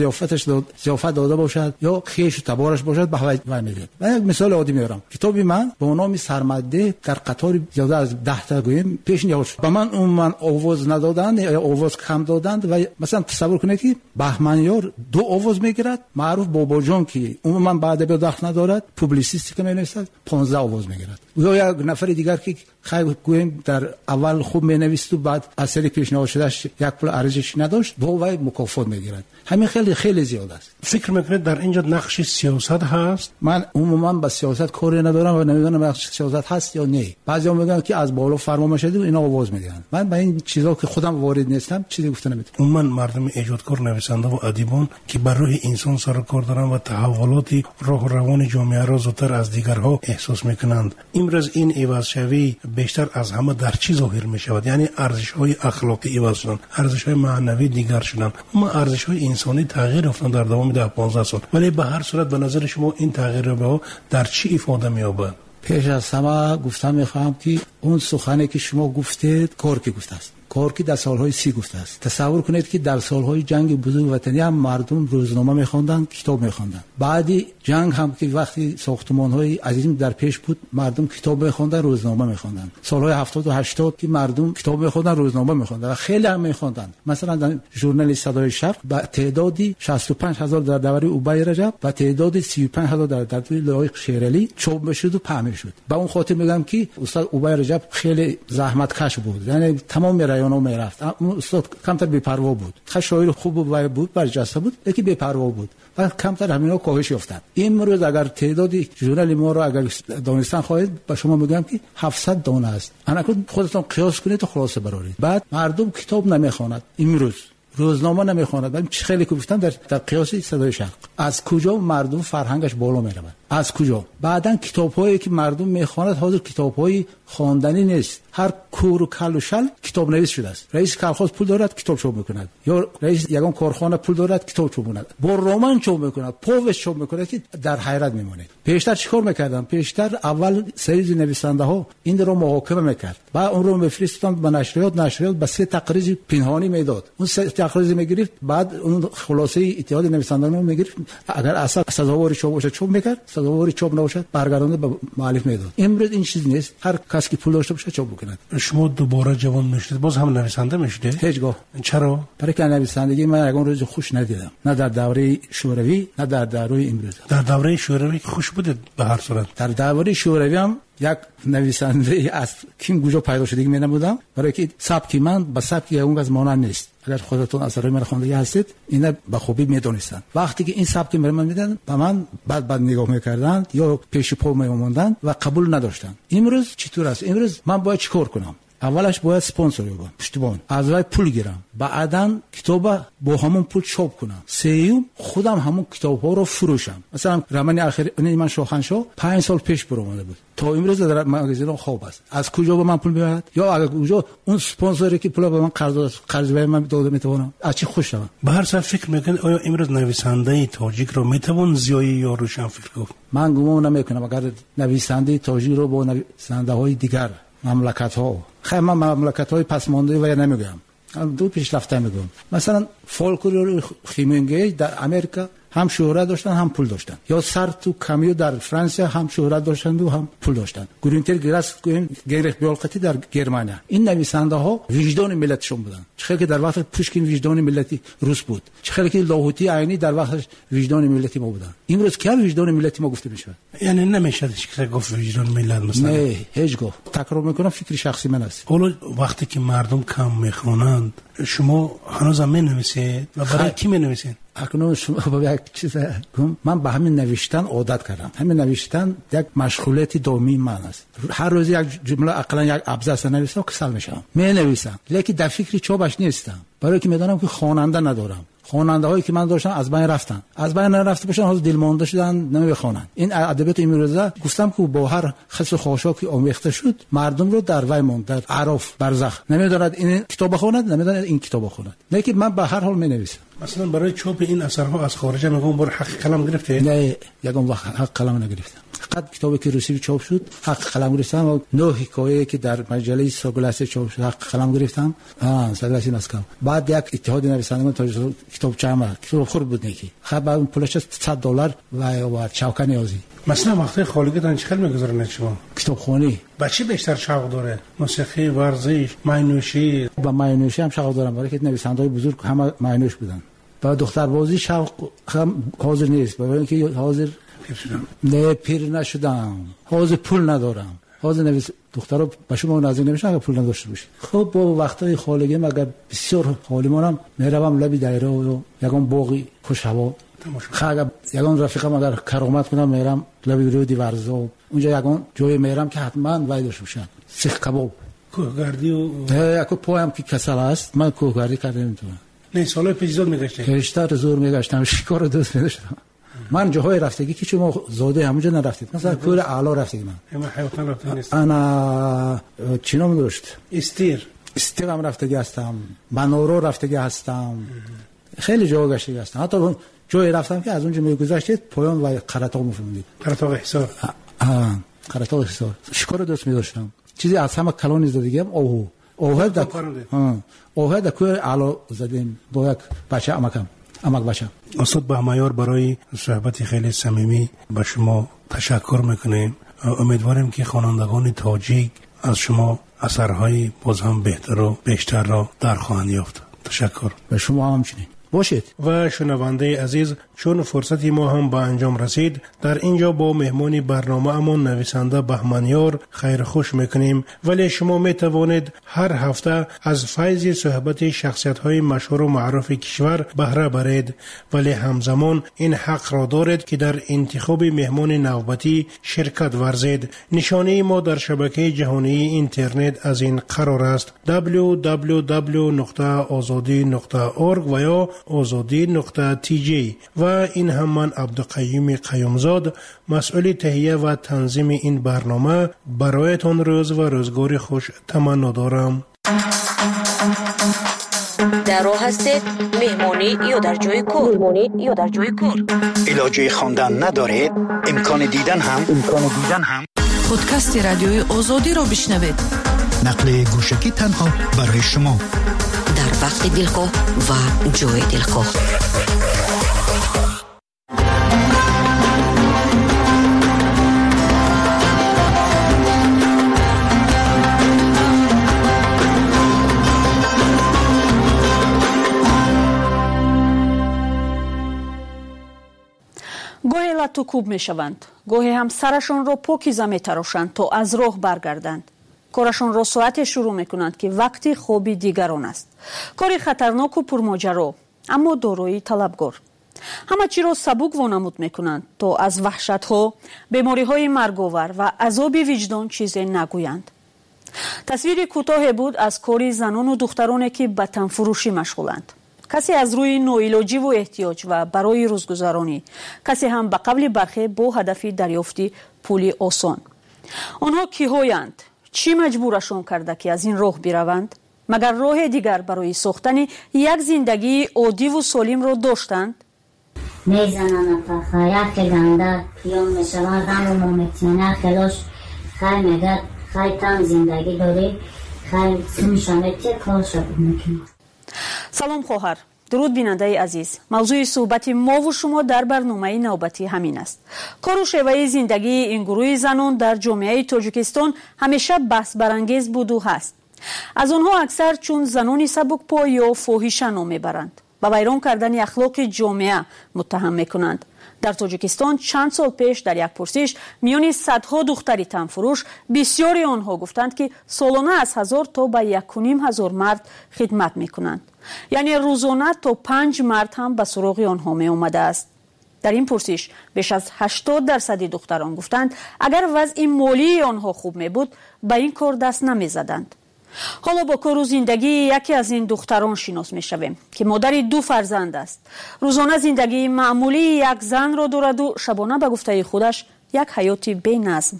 ضیافت داده باشد یا خیش و تبارش باشد بها میدهد. من یک مثال عادی میارم. کتاب من با نام سرمده در قطار زیاده از 10 تا گویم پیش نیاورد. به من آواز ندادند یا آواز کم دادند و مثلا تصور کنید که بهمنیار 2 آواز میگیرد، معروف بابا جان که عموما بعد به دخل ندارد، پوبلیسیستی که مینویسد 15 آواز میگیرد. یا یک نفر دیگر که خیلی گویم در اول خوب مینویسد و بعد اثری پیشنهاد شدهش یک پول ارزشی نداشت، با وی مکافات میگیرد. همین خیلی زیاد است. فکر میکنید در اینجا نقش سیاست هست؟ من عموما با سیاست کاری ندارم و نمیدونم نقش سیاست هست یا نه. بعضیا میگن که از بالا فرمان شده و اینا آواز میدن. من با این چیزا که خودم وارد نیستم چیزی گفته نمیتونم. عموما مردم ایجادکار، نویسنده و ادیبان که بر روح انسان سر و کار دارن و تحولات راه و روان جامعه را زودتر از دیگرها احساس میکنند. امروز این عوض‌شوی بیشتر از همه در چی ظاهر میشود؟ یعنی ارزش‌های اخلاقی عوض شدن، ارزش‌های معنوی دیگر شدن، اما ارزش‌های انسانی تغییر افتاد در دوام 10-15 سال. ولی به هر صورت به نظر شما این تغییر رو در چی افاده می‌یابد؟ پیش از همه گفتم می‌خوام که اون سخنی که شما گفتید کورکی گفته است. کورکی در سالهای 30 گفته است. تصور کنید که در سالهای جنگ بزرگ وطنی هم مردم روزنامه می‌خواندند، کتاب می‌خواندند. بعدی جنگ هم که وقتی ساختمان‌های عظیم در پیش بود، مردم کتاب می‌خواندند، روزنامه می‌خواندند. سالهای 70 و 80 که مردم کتاب می‌خواندند، روزنامه می‌خواندند و خیلی هم می‌خواندند. مثلا در ژورنال صدای شرق با تعدادی 65000 در دوره اوبای رجب و تعدادی 35000 در دوره لایق شیرالی چاپ می‌شد و پهن شد. با اون خاطر میگم که استاد اوبای رجب خیلی زحمتکش بود. یعنی تمام رایانو میرفت. اون استاد کمتر بی‌پروا بود. خیلی شاعر خوب بود، برجسته بود، لیکن بی‌پروا بود. و کمتر همینا کاهش یافتند. امروز اگر تعدادی ژورنال ما رو اگر دانستان خواهید با شما میگم که 700 دانه است. انا خودتون قیاس کنید و خلاصه برآورید. بعد مردم کتاب نمیخواند، امروز روزنامه نمیخواند. من خیلی گفتم در قیاس صدای شرق از کجا مردم فرهنگش بالا میره؟ از کجا؟ بعدن کتاب‌هایی که مردم میخواند حاضر کتاب‌های خواندنی نیست. هر کور و کل و شل کتاب نویس شده است. رئیس کارخانه پول دارد کتاب چاپ میکند، یا رئیس یگان کارخانه پول دارد کتاب چاپ میکند، با رمان چاپ میکند، پوست چاپ میکند که در حیرت میمونید. پیشتر چیکار میکردن؟ پیشتر اول سری نویسنده ها این رو محاکمه میکرد، بعد اون رو میفرستادن به نشریات به 3 تقریر پنهانی میداد. اون 3 تقریر میگرفت، بعد اون خلاصه اتحاد نویسندگان رو میگرفت، اگر اصلا سزاوار چاپ باشه چاپ میکرد، سزاوار چاپ نباشه برگردونده به مؤلف میداد. امروز این چیز نیست. هر کس که پول داشته باشه چاپ بکنه. شما دوباره جوان میشید، باز هم نویسنده میشید؟ هیچگاه. چرا؟ برای که نویسندگی من یگان روز خوش ندیدم، نه در دوره شوروی نه در دوره امروز. در دوره شوروی خوش بودید به هر صورت. در دوره شوروی هم یک نویسنده از کیم کجا پیدا شده می نمودم، برای که سبک من با سبک اون از مانند نیست. اگر خودتون اثرای من خوانده هستید اینا به خوبی میدونستان. وقتی که این سبک من میدن به من بعد نگاه میکردن یا پیش پا میموندن و قبول نداشتن. امروز چطور است؟ امروز من باید چیکار کنم؟ اولش باید اسپانسر بگم، پشتیبان، از وای پول گیرم، بعداً کتاب با همون پول چاپ کنم، سوم خودم همون کتاب‌ها رو فروشم. مثلا رمان اخیر من شاهنشاه 5 سال پیش برآمده بود، تا امروز در مغازه خواب است. از کجا به من پول میاد؟ یا اگر کجا اون اسپانسری که پول به من قرض به من داده میتونم از چی خوش شوم؟ به هر صورت فکر میکنید آیا امروز نویسنده تاجیک رو میتوان زیایی یا روشن فکر گفت؟ من گمان نمیکنم اگر نویسنده تاجیک رو با نویسنده‌های دیگر مملکت‌ها، خیلی من مملکت‌های پسمانده و نمیگم، دو پیشرفته میگم. مثلا فولکلور خیمنگی در امریکا هم شهرت داشتن هم پول داشتن، یا سارتر و کامیو در فرانسه هم شهرت داشتن و هم پول داشتن، گرینتر گراس گینریخ بیالقتی در گرمانیا. این نویسنده ها وجدان ملتشون بودن. چه که در وقت پوشکین وجدان ملتی روس بود، چه که لاهوتی عینی در وقتش وجدان ملتی ما بودن. امروز که وجدان ملتی ما گفته میشه؟ یعنی نمیشه که گفت وجدان ملت مثلا. نه هیچگاه. تکرار میکنم فکر شخصی من است. حالا وقتی که مردم کم میخوانند شما هنوز هم مینویسید و برای کی مینویسید؟ اکنون شما با یک چیز گم، من به همین نوشتن عادت کردم. همین نوشتن یک مشغولیت دائمی من است. هر روز یک جمله اقلا یک ابزار نویسم کسل میشم، می نویسم، لیکن در فکر چوبش نیستم، برای که میدونم که خواننده ندارم. خواننده هایی که من داشتم از بین رفتن، از بین رفته باشن، حالا دلمانده شدن نمیخوانن. این ادبیات امروزه گفتم که با هر خس و خاشاکی آمیخته شد مردم رو در وی ماند، در عرف برزخ. نمیداند این کتاب بخواند، نمیداند این کتاب بخواند. لیکن من به هر حال مینویسم. مثلا برای چاپ این اثرها از خارج میگم بر حق قلم گرفته؟ نه، یگان وقت حق قلم نگرفتم. فقط کتابی که روسی چاپ شد حق قلم گرفتم و 9 حکایه که در مجله سوگلاس چاپ شد حق قلم گرفتم. سوگلاس مسکو. بعد یک اتحاد نویسندگان تا کتاب چما کتاب خور بود نیکی. خب اون پولش $100 و چاوکا نیازی. مثلا وقتی خالگیتان چقدر میگذارن شما؟ کتابخوانی. با چی بیشتر شوق داره؟ موسیقی، ورزش، معنوشی؟ با معنوشی هم شوق دارم، برای که نویسنده‌های بزرگ همه معنوش بودن. با دختر بازی شوق هم حاضر نیست، برای اینکه حاضر نه پیر نشدم، حاضر پول ندارم. حاضر نویس دخترها به شما نزدیک نمیشن اگه پول نداشته باشید. خب با وقتای خالگی مگر بسیار حالیمونم میروم لبی دایره و یگان باقی خوش هوا. خب یگان رفیقم اگر کرامت کنم میرم لبی رودی ورزو، اونجا یگان جای میرم که حتما وای داشته باشن. سیخ کباب، کوهگردی و اکو پایم که کسل است، من کوهگردی کردم نمیتونم. نه سالای پیش زود میگشتم. بیشتر زور میگشتم، شکار دوست می‌داشتم. من جاهای رفتگی که شما زاده همونجا نرفتید، مثلا کور اعلی رفتید. من حیوان رفتم نیست. انا چی نام داشت؟ استیر هم رفتگی هستم، منورو رفتگی هستم، خیلی جا گشتگی هستم. حتی جایی رفتم که از اونجا میگذشتید پایان و قرطاق میفهمید. قرطاق حصار. قرطاق حصار. شکار دوست می‌داشتم. چیزی از همه کلانی زدگیم اوه در کور اعلی زدیم با یک بچه امک بچه. استاد بهمایار برای صحبت خیلی صمیمی به شما تشکر میکنیم. امیدواریم که خوانندگان تاجیک از شما اثرهای باز هم بهتر و بیشتر را در خواهند یافت. تشکر. به شما همچنین باشید. و شنونده عزیز، چون فرصتی ما هم به انجام رسید، در اینجا با مهمانی برنامه امون نویسنده بهمانیار خیر خوش میکنیم. ولی شما میتوانید هر هفته از فیض صحبت شخصیت های مشهور و معروف کشور بهره برید، ولی همزمان این حق را دارید که در انتخاب مهمان نوبتی شرکت ورزید. نشانه ما در شبکه جهانی اینترنت از این قرار است: www.azadi.org و یا azadi.tj. و این هم من عبدالقیوم قیومزاد، مسئول تهیه و تنظیم این برنامه، برایتان روز و روزگار خوش تمنا دارم. در راه هستید، مهمانی یا در جای کار. علاجه خواندن ندارید؟ امکان دیدن هم پادکست رادیوی آزادی رو بشنوید. نقل گوشکی تنها برای شما، در وقت دلخواه و جای دلخواه. گاهی لطو کوب می شوند، گاهی هم سرشان را پاکیزه می تراشند تا از راه برگردند. کارشان را ساعت شروع می کنند که وقتی خوابی دیگران است. کاری خطرناک و پرماجرا، اما دارای طلبگار. همه چی را سبک وانمود می کنند تا از وحشت ها، بیماری های مرگاور و عذاب وجدان چیزی نگویند. تصویر کوتاه بود از کاری زنان و دخترانی که به تن فروشی مشغولند. کسی از روی نوعلاجی و احتیاج و برای روزگذرانی، کسی هم به قبل برخی با هدف دریافتی پولی آسان. آنها کی‌هایند؟ چی مجبورشان کرده که از این راه بروند؟ مگر راه دیگر برای ساختن یک زندگی عادی و سالم را داشتند؟ میزنن تا خیلی گنده پیام میشوند، اما مطمئنه خیلیش خیلی میگه خیلی تم زندگی داری، خیلی سمیشانه چه کار شد میکنه. سلام خواهر، درود بیننده عزیز. موضوع صحبت ما و شما در برنامه نوبتی همین است. کار و شیوه زندگی این گروه زنان در جامعه تاجیکستان همیشه بحث برانگیز بود و هست. از آنها اکثر چون زنان سبک‌پا یا فاحشه نام میبرند و ویران کردن اخلاق جامعه متهم میکنند. در تاجیکستان چند سال پیش در یک پرسش میان صدها دختری تنفروش، بسیاری آنها گفتند که سالانه از 1000 تا به 1500 مرد خدمت میکنند. یعنی روزانه تا 5 مرد هم به سراغ آنها می آمده است. در این پرسش بیش از 80% دختران گفتند اگر وضع مالی آنها خوب می بود به این کار دست نمی زدند. حالا با کار و زندگی یکی از این دختران شناس می شویم که مادر 2 فرزند است. روزانه زندگی معمولی یک زن را دارد و شبانه به گفته خودش یک حیات بی نظم.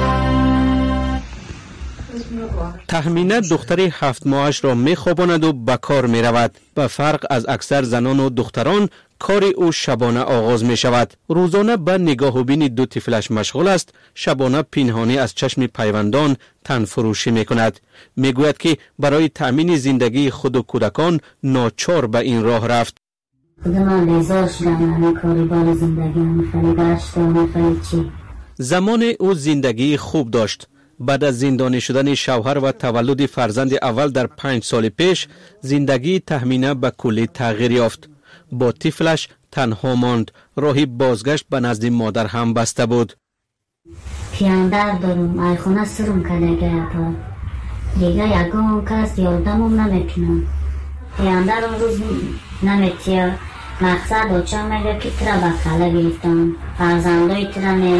تهمینه دختر 7 ماهش را می خواباند و به کار می رود. به فرق از اکثر زنان و دختران کار او شبانه آغاز می شود. روزانه به نگاه و بین 2 طفلش مشغول است. شبانه پنهانی از چشم پیوندان تن فروشی می کند. می گوید که برای تأمین زندگی خود و کودکان ناچار به این راه رفت. زمان او زندگی خوب داشت. بعد از زندانی شدن شوهر و تولد فرزند اول در 5 سال پیش، زندگی تهمینه به کلی تغییر یافت. با طفلش تنها ماند. راهی بازگشت به نزد مادر هم بسته بود. پیاندر دارم، ایخونه سرم کدگه اپا. دیگه یکان کس یادمم نمیکنم. پیاندر اون روز نمیتیا. مقصد اوچه میگه که ترا بکاله گرفتم. فرزندای ترا نه.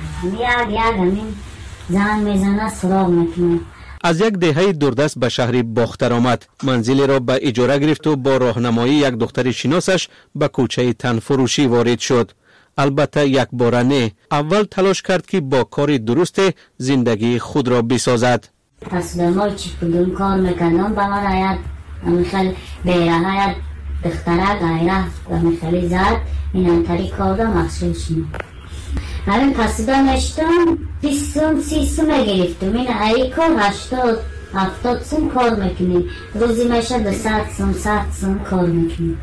یک همین زن میزنه سراغ میکنه. از یک دهه دوردست به شهر باختر آمد. منزلی را به اجاره گرفت و با راهنمایی یک دختر شناسش به کوچه تنفروشی وارد شد. البته یک بار نه. اول تلاش کرد که با کار درست زندگی خود را بسازد. پس به ما چی کدوم کار میکنم با ما راید میخل بیره های دختره غیره و میخلی زد این انتری کار را مخشل شنم. همین پسیده نشتم 20 سوم 30 سوم گرفتم. این ای کار 80 70 سوم کار میکنیم. روزی میشه 200 سوم 100 سوم کار میکنیم.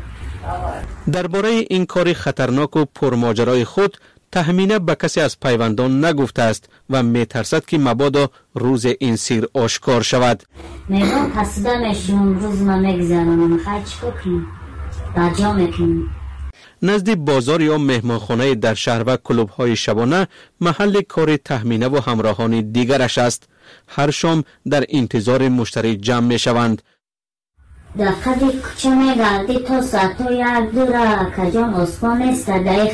درباره این کار خطرناک و پرماجرای خود تهمینه به کسی از پیوندان نگفته است و میترسد که مبادا روز این سیر آشکار شود. میگم پسیده میشم روز ما میگذرم میخوای چیکار کنیم؟ بجا میکنیم. نزد بازار یا مهمانخانه در شهر و کلوب‌های شبانه محل کار تهمینه و همراهان دیگرش است. هر شام در انتظار مشتری جمع میشوند. در قدی کچه میگردی تا ساعتو یک دوره کجان اسپان است. در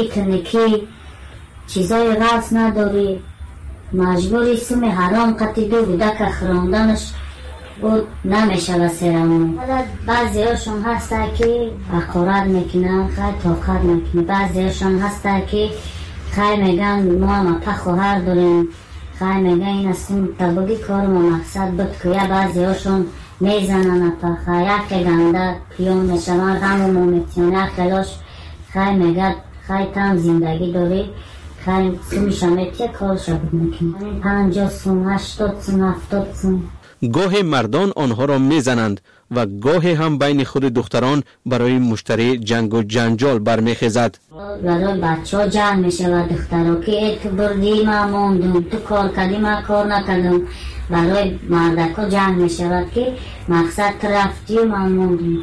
خنکی چیزای راست نداری. مجبوری سوم حرام قطی دو بوده که خراندنش بود نمیشه وسیرمون. بعضی هاشون هسته که اقارت میکنن خیلی طاقت میکنه. بعضی هاشون هسته که خیلی میگن ما هم خواهر داریم. خیلی میگن این هستیم طبقی کار ما مقصد بود که یا بعضی هاشون میزنن اپا یک گنده پیون میشون غم و مومیتیونه خلاش خیلی میگن خیلی تم زندگی داری خیلی سومیش همیتی کار شبود میکنه. 50 سوم 80 سوم 70 سوم. گاه مردان آنها را میزنند و گاه هم بین خود دختران برای مشتری جنگ و جنجال برمیخیزد. برای بچه ها جنگ میشه و دخترها که تو بردی ما موندم، تو کار کردی ما کار نکردم. برای مردک ها جنگ میشه که مقصد تو رفتی و ما موندم.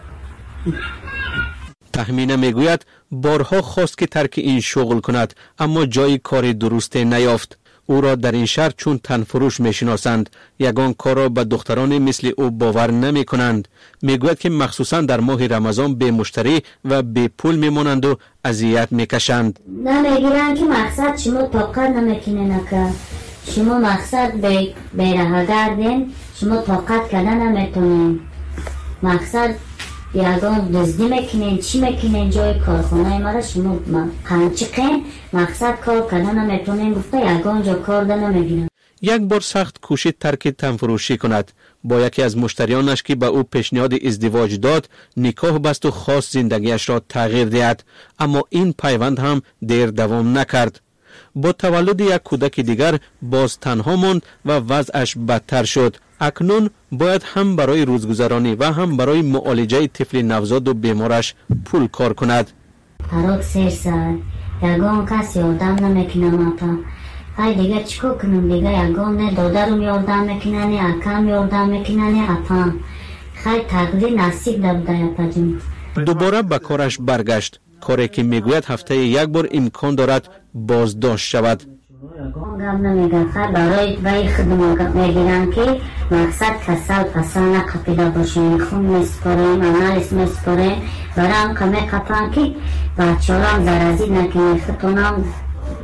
تهمینه میگوید بارها خواست که ترک این شغل کند اما جای کار درست نیافت. او را در این شهر چون تنفروش میشناسند. یگان کار را به دختران مثل او باور نمی کنند. میگوید که مخصوصا در ماه رمضان به مشتری و به پول میمانند و اذیت میکشند. نمیگیرن که مقصد شما طاقت نمیکنه که شما مقصد بیره گردین شما طاقت کردن نمیتونین. مقصد یگان دزدی میکنین چی میکنین جای کارخانه ما را شما قنچقین مقصد کار کردن نمیتونین گفته یگان جا کار ده نمیگیرن. یک بار سخت کوشید ترک تنفروشی کند. با یکی از مشتریانش که به او پیشنهاد ازدواج داد نکاح بست و خواست زندگیش را تغییر دهد اما این پیوند هم دیر دوام نکرد. با تولد یک کودک دیگر باز تنها ماند و وضعش بدتر شد. اکنون باید هم برای روزگذرانی و هم برای معالجه طفل نوزاد و بیمارش پول کار کند. پراک 3 ساعت یگان کسی آدم نمیکنم اپا. های دیگه چکو کنم دیگه یگان نه دادرم یاردم میکنه نه اکم یاردم میکنه نه اپا. خیلی تقدیر نصیب دبده اپا جون. دوباره به کارش برگشت. کاری که میگوید هفته یک بار امکان دارد بازداشت شود. گم نمیگن خیلی برای بای خدمات میگیرن که مقصد کسل پسل نقفیده باشه. خون میسپاریم انالیز میسپاریم برام کمی قطعان که بچه هم زرازید نکنیم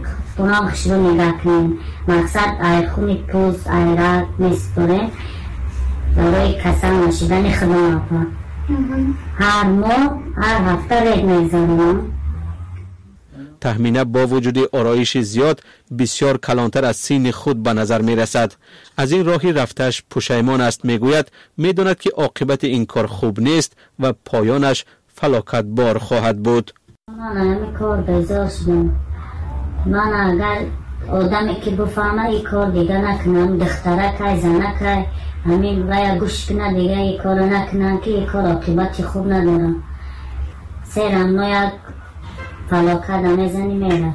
خطونام خشرو نگاه کنیم. مقصد ای خونی پوز ای رد میسپاریم برای کسل نشیدن خدمات ها. هر ماه هر هفته رد میذارم. تهمینه با وجود آرایش زیاد بسیار کلانتر از سین خود به نظر می رسد. از این راهی رفتش پشیمان است. می گوید می داند که عاقبت این کار خوب نیست و پایانش فلاکت بار خواهد بود. من همین کار بیزار شدم. من اگر آدمی که بفهمه این کار دیگه نکنم، دختره که زنه که همین باید گوش کنه دیگه این کار نکنم که این کار عاقبت خوب ندارم. سرم ناید فلاکت میزنی میره.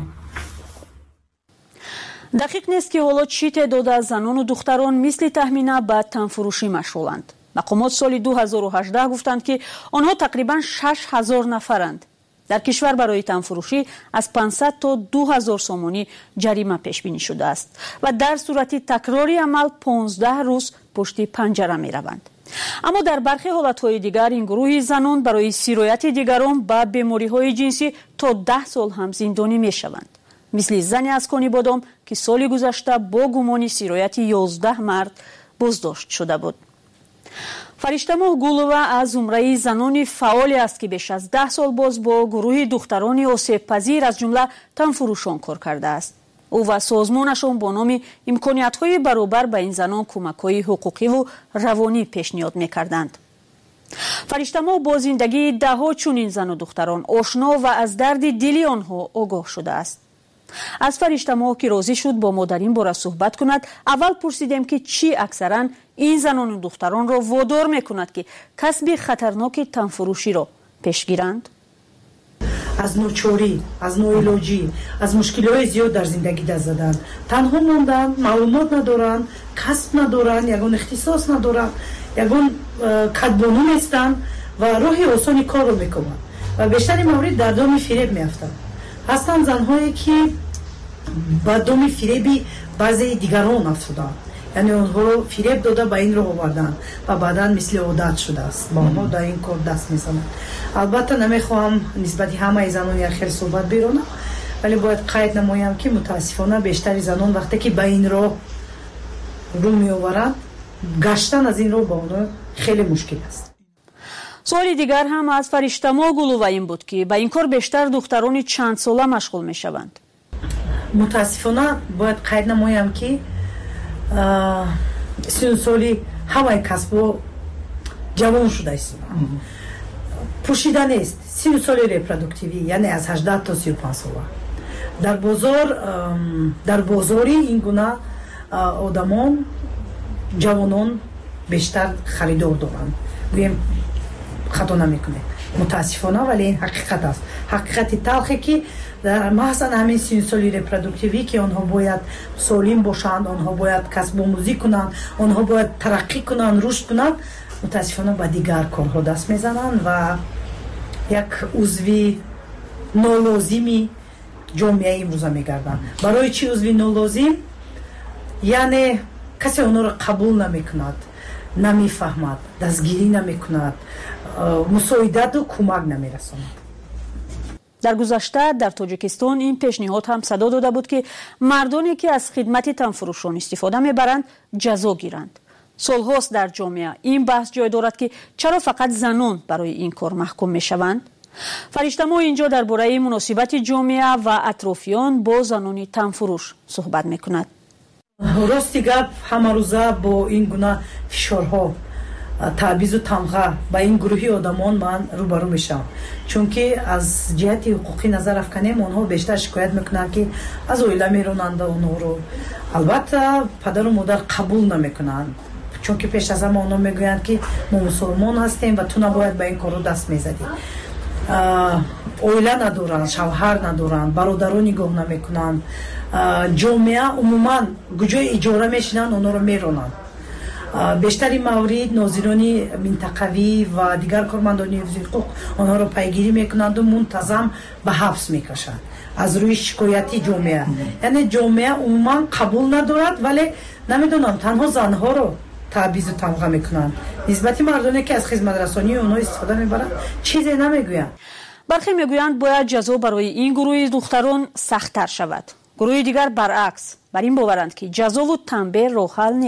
دقیق نیست که حالا چی تعداد از زنان و دختران مثل تهمینه به تنفروشی مشغولند. مقامات سال 2018 گفتند که آنها تقریبا 6000 نفرند. در کشور برای تنفروشی از 500 تا 2000 سومانی جریمه پیش بینی شده است و در صورت تکراری عمل 15 روز پشت پنجره می روند. اما در برخی حالتهای دیگر این گروه زنان برای سرایت دیگران به بیماری‌های جنسی تا 10 سال هم زندانی می شوند. مثل زنی از کانی بادام که سال گذشته با گمان سرایت 11 مرد بازداشت شده بود. فرشته‌ماه گولووا از زمره زنان فعالی است که بیش از 10 سال باز با گروه دختران آسیب پذیر از جمله تنفروشان کار کرده است. او و سازمانشان با نام امکانیت‌های برابر به این زنان کمک‌های حقوقی و روانی پیشنهاد می‌کردند. فرشته‌ماه با زندگی ده‌ها چنین زن و دختران آشنا و از درد دلی آنها آگاه شده است. از فرشته‌ماه که راضی شد با ما در این باره صحبت کند، اول پرسیدیم که چی اکثرا این زنان و دختران را وادار می‌کند که کسب خطرناک تنفروشی را پیش گیرند. از نوچوری، از نوعلاجی، از مشکل‌های زیاد در زندگی دست زدن. تنها موندن، معلومات ندارن، کسب ندارن، یگان اختصاص ندارن، یگان کدبانو نیستن و راه آسانی کار رو میکنن و بیشتر موارد در دام فریب میافتن. هستن زنهایی که با دام فریبی بعضی دیگران افتادن، یعنی اونها رو فریب داده به این راه آوردن و بعداً مثل عادت شده است با ما در این کار دست میزنن. البته نمیخوام نسبت همه زنان یک خیلی صحبت بیرونم، ولی باید قید نمایم که متاسفانه بیشتر زنان وقتی که به این راه رو میآورند، گشتن از این راه با اونها خیلی مشکل است. سوالی دیگر هم از فرشته‌ماه گولووا این بود که به این کار بیشتر دختران چند ساله مشغول میشوند. متاسفانه باید قید نمایم که 30 سالی همه کسب جوان شده است. پوشیده نیست. 30 سالی ریپرودوکتیوی، یعنی از 18 تا 35 ساله. در بازاری این گونه آدمان جوانان بیشتر خریدار دارند. گویم خطا نمیکنه متاسفانه، ولی این حقیقت است. حقیقت تلخی که در محض همین 30 سالی ریپرودوکتیوی که آنها باید سالم باشند، آنها باید کسب آموزی کنند، آنها باید ترقی کنند، رشد کنند، متاسفانه با دیگر کارها دست میزنند و یک عضوی نالازمی جامعه امروزه میگردند. برای چی عضوی نالازم؟ یعنی کسی اونها را قبول نمیکند، نمیفهمد، دستگیری نمیکند، مساعدت و کمک نمیرساند. در گذشته در تاجیکستان این پیشنهاد هم صدا داده بود که مردانی که از خدمت تنفروشان استفاده میبرند جزا گیرند. سالهاست در جامعه این بحث جای دارد که چرا فقط زنان برای این کار محکوم میشوند. فرشته‌ماه اینجا درباره مناسبت جامعه و اطرافیان با زنان تنفروش صحبت میکند. راستی گپ همه روزه با این گونه فشارها، تعویض و تمغه با این گروهی آدمان من روبرو میشم، چون که از جهت حقوقی نظر افکنیم اونها بیشتر شکایت میکنن که از اویله میرونند اونها رو. البته پدر و مادر قبول نمیکنن، چون که پیش از همه اونها میگویند که ما مسلمان هستیم و تو نباید به این کارو دست میزدی. اویله ندارن، شوهر ندارن، برادران نگاه نمیکنن، جامعه عموما کجای اجاره میشنن اونها رو میرونن. بیشتری موارد ناظران منطقوی و دیگر کارمندان حقوق آنها را پیگیری میکنند و منتظم به حبس میکشند از روی شکایتی جامعه. یعنی جامعه عموما قبول ندارد، ولی نمیدونم تنها زنها رو تعویض و تمغه میکنند. نسبت مردانی که از خدمت رسانی اونها استفاده میبرند چیزی نمیگویند. برخی میگویند باید جزا برای این گروه دختران سخت‌تر شود. گروه دیگر برعکس بر این باورند که جزا و تنبیه راه حل نیست.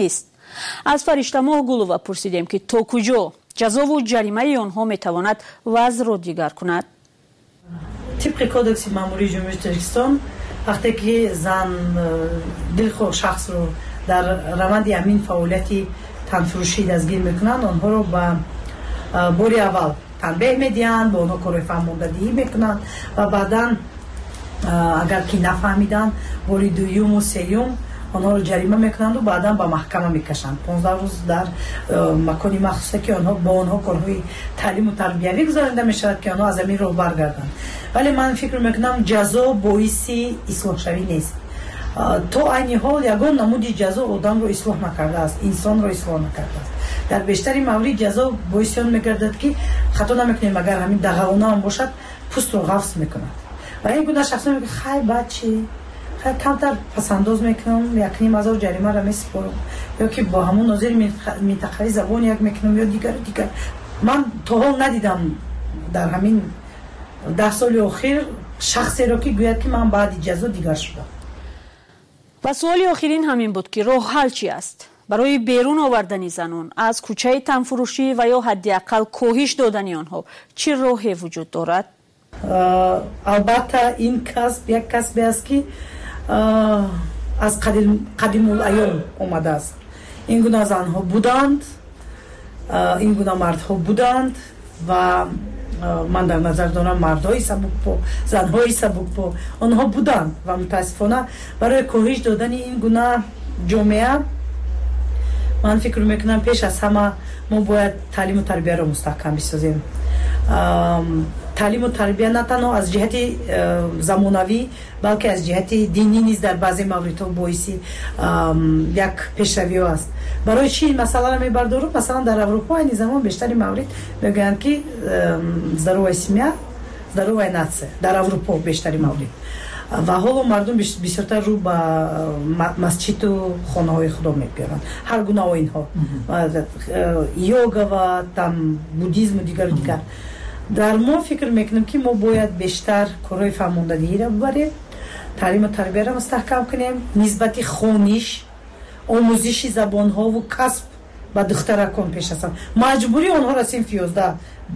از فرشته ماه گلووا پرسیدیم که تا کجا جزا و جریمه آنها میتواند وضع را دیگر کند. طبق کودکس ماموری جمهوری تاجیکستان وقتی که زن دلخواه شخص رو در روند همین فعالیتی تنفروشی دستگیر میکنند، آنها رو به باری اول تنبیه میدین، با آنها کار فرماندهی میکنند و بعدا اگر که نفهمیدن باری دوم و سیوم آنها رو جریمه میکنند و بعدا به محکمه میکشند. 15 روز در مکانی مخصوصه که آنها با آنها کارهای تعلیم و تربیوی گذارنده میشود که آنها از همین رو برگردند. ولی من فکر میکنم جزا باعث اصلاح شوی نیست. تا این حال یگان نمودی جزا آدم رو اصلاح نکرده است، انسان رو اصلاح نکرده است. در بیشتری موارد جزا باعث آن میگردد که خطا نمیکنیم اگر همین دغلانه هم باشد پوست رو قفس میکند و این گونه شخصا میگه خیلی بچه خیلی کمتر پسنداز میکنم، 1,500 جریمه را میسپارم یا که با همون ناظر منطقه‌ای زبان یک میکنم یا دیگر. من تا حال ندیدم در همین 10 سال اخیر شخصی را که گوید که من بعد جزا دیگر شدم. و سوال آخرین همین بود که راه حل چی است برای بیرون آوردن زنان از کوچه تنفروشی و یا حداقل کاهش دادن آنها؟ چه راهی وجود دارد؟ البته این کسب یک کسبی است که از قدیم الایام آمده است. این گونه زنها بودند، این گونه مردها بودند و من در نظر دارم مردهای سبک‌پا، زنهای سبک‌پا آنها بودند و متاسفانه برای کاهش دادن این گونه جامعه من فکر میکنم پیش از همه ما باید تعلیم و تربیه را مستحکم بسازیم. تعلیم و تربیه نه تنها از جهت زمانوی بلکه از جهت دینی نیز در بعضی موارد باعث یک پیشروی است. برای چی این مسئله را میبردارم؟ مثلا در اروپا این زمان بیشتری موارد میگن که ضرورت سیمیا ضرورت ناتسه در اروپا بیشتری موارد و حالا مردم بسیارتر رو به مسجد و خانه های خدا میپیرند، هر گونه و اینها یوگا و تم بودیزم و دیگر در ما فکر میکنم که ما باید بیشتر کارهای فرماندهی را ببریم، تعلیم و تربیه را مستحکم کنیم، نسبت خوانش، آموزش زبان ها و کسب و دخترکان پیش از مجبوری آنها را صنف 11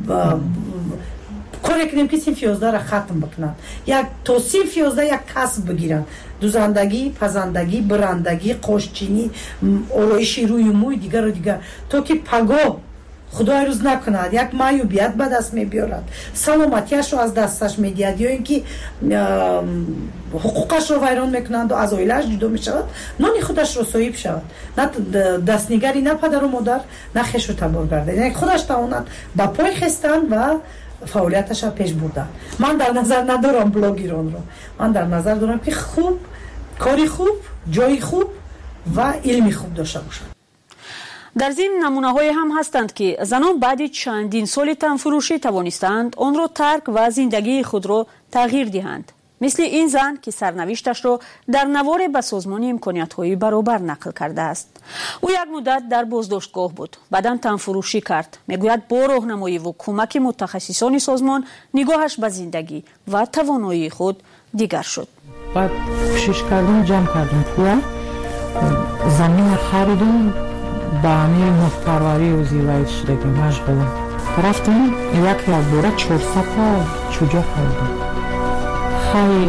کاری کنیم که صنف 11 را ختم بکنند، یک تا صنف 11 یک کسب بگیرند، دوزندگی، پزندگی، برندگی، قاشچینی، آرایش روی موی دیگر و دیگر، تا که پگاه خدای روز نکند یک معیوبیت به دست میبیارد، سلامتیش رو از دستش میدهد یا اینکه حقوقش رو ویران میکنند و از عائله‌اش جدا میشود، نان خودش رو صاحب شود، نه دستنگری، نه پدر و مادر، نه خویش رو تبار گردد، یعنی خودش تواند با پای خستن و فعالیتش را پیش بردن. من در نظر ندارم بلاگران رو، من در نظر دارم که خوب کاری خوب، جای خوب و علمی خوب داشته باشند. در ضمن نمونه‌های هم هستند که زنان بعد چندین سال تنفروشی توانستند آن را ترک و زندگی خود را تغییر دهند. مثل این زن که سرنوشتش را در نوار به سازمان امکانیت‌های برابر نقل کرده است. او یک مدت در بازداشتگاه بود، بعداً تنفروشی کرد. میگوید با راهنمایی و کمک متخصصان سازمان نگاهش به زندگی و توانایی خود دیگر شد. بعد کوشش کردیم، جمع کردیم پول، زمین خریدیم، با همین مفپروری و زیوایی شدگی مشغلیم. رفتیم یک بوره 400 تا چوجه خریدیم، خیلی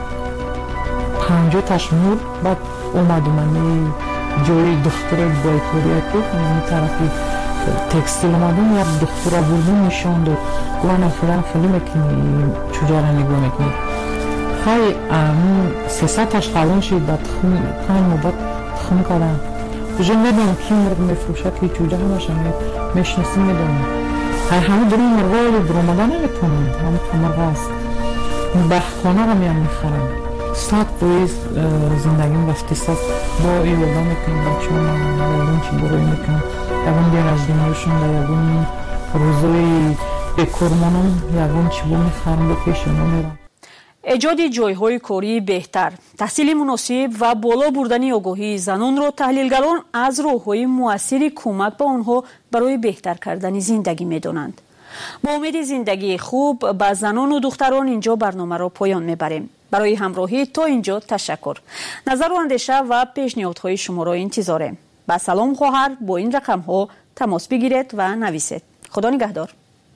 50 تشمور. بعد اومدیم جوی دختر بایکوریت بود، این طرفی تکستیل اومدیم، یک دختر بردیم نشان داد، گوانه فلان فیلمه که چوجه را نگاه میکنیم. خیلی 300 تاش خلون شد، بعد خون بعد خون کردم. کجا میدونم کی مرغ میفروشد که چوجه همش میشناسیم، میدونم همه داریم مرغا رو برامدن نمیتونم، همه مرغ هست بخخانه رو میخرم. ساعت باید زندگیم رفتی ساعت با ایوگا میکنم، بچه هم یادون چی بروی میکنم، یادون دیر از دنیاشون در یادون روزوی بکرمانم یادون چی با میخرم با پیشم میرم. ایجاد جایهای کاری بهتر، تحصیل مناسب و بالا بردن آگاهی زنان را تحلیلگران از راه‌های مؤثر کمک به آنها برای بهتر کردن زندگی می‌دانند. با امید زندگی خوب به زنان و دختران اینجا برنامه را پایان می‌بریم. برای همراهی تا اینجا تشکر. نظر و اندیشه و پیشنهادهای شما را انتظاریم. با سلام خواهر با این رقم ها تماس بگیرید و نویسید. خدا نگهدار.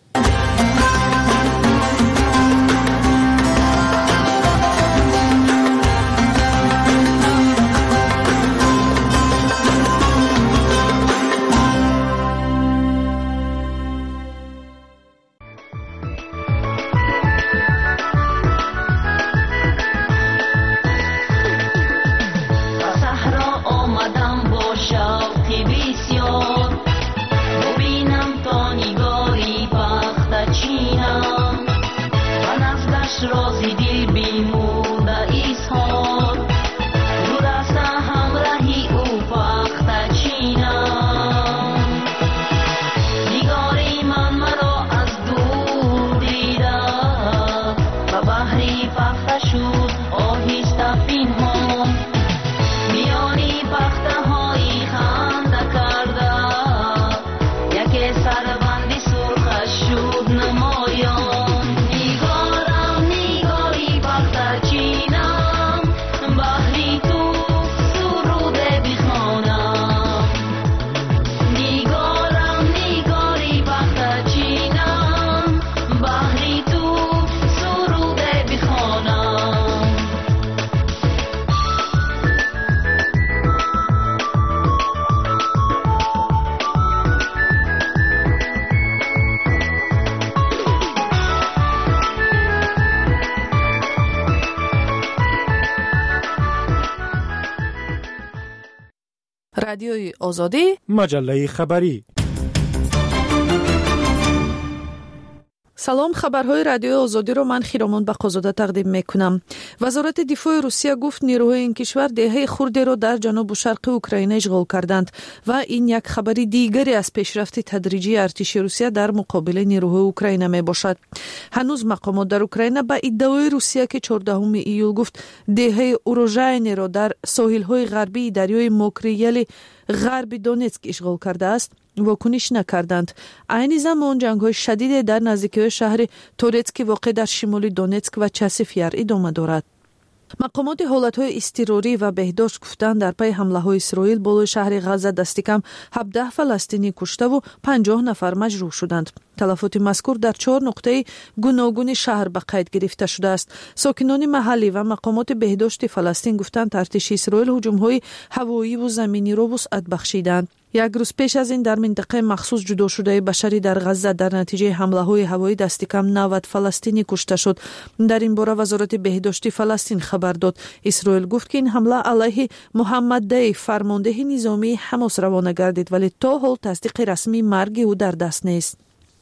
رادیوی آزادی، مجله خبری. سلام، خبرهای رادیوی آزادی رو من خیرامان بقازاده تقدیم میکنم. وزارت دفاع روسیه گفت نیروهای این کشور دهه خردی رو در جنوب و شرق اوکراین اشغال کردند و این یک خبری دیگری از پیشرفت تدریجی ارتش روسیه در مقابل نیروهای اوکراین می باشد. هنوز مقامات در اوکراین با ادعای روسیه که 14 ایول گفت دهه اوروژاین رو در ساحل‌های غربی دریای موکریل غرب دونتسک اشغال کرده است واکنش نکردند. عین زمان جنگ‌های شدید در نزدیکی شهر تورتسک واقع در شمال دونتسک و چسیفیار ادامه دارد. مقامات حالتهای اضطراری و بهداشت گفتند در پی حمله‌های اسرائیل بالای شهر غزه دست کم 17 فلسطینی کشته و 50 نفر مجروح شدند. تلفات مذکور در 4 نقطه گوناگون شهر به قید گرفته شده است. ساکنان محلی و مقامات بهداشت فلسطین گفتند ارتش اسرائیل هجوم‌های هوایی و زمینی را وسعت بخشیدند. یک روز پیش از این در منطقه مخصوص جدا شده بشری در غزه در نتیجه حمله‌های هوایی دست کم 90 فلسطینی کشته شد. در این باره وزارت بهداشت فلسطین خبر داد. اسرائیل گفت که این حمله علیه محمد دی فرمانده نظامی حماس روانه گردید ولی تا حال تصدیق رسمی مرگ او در دست نیست.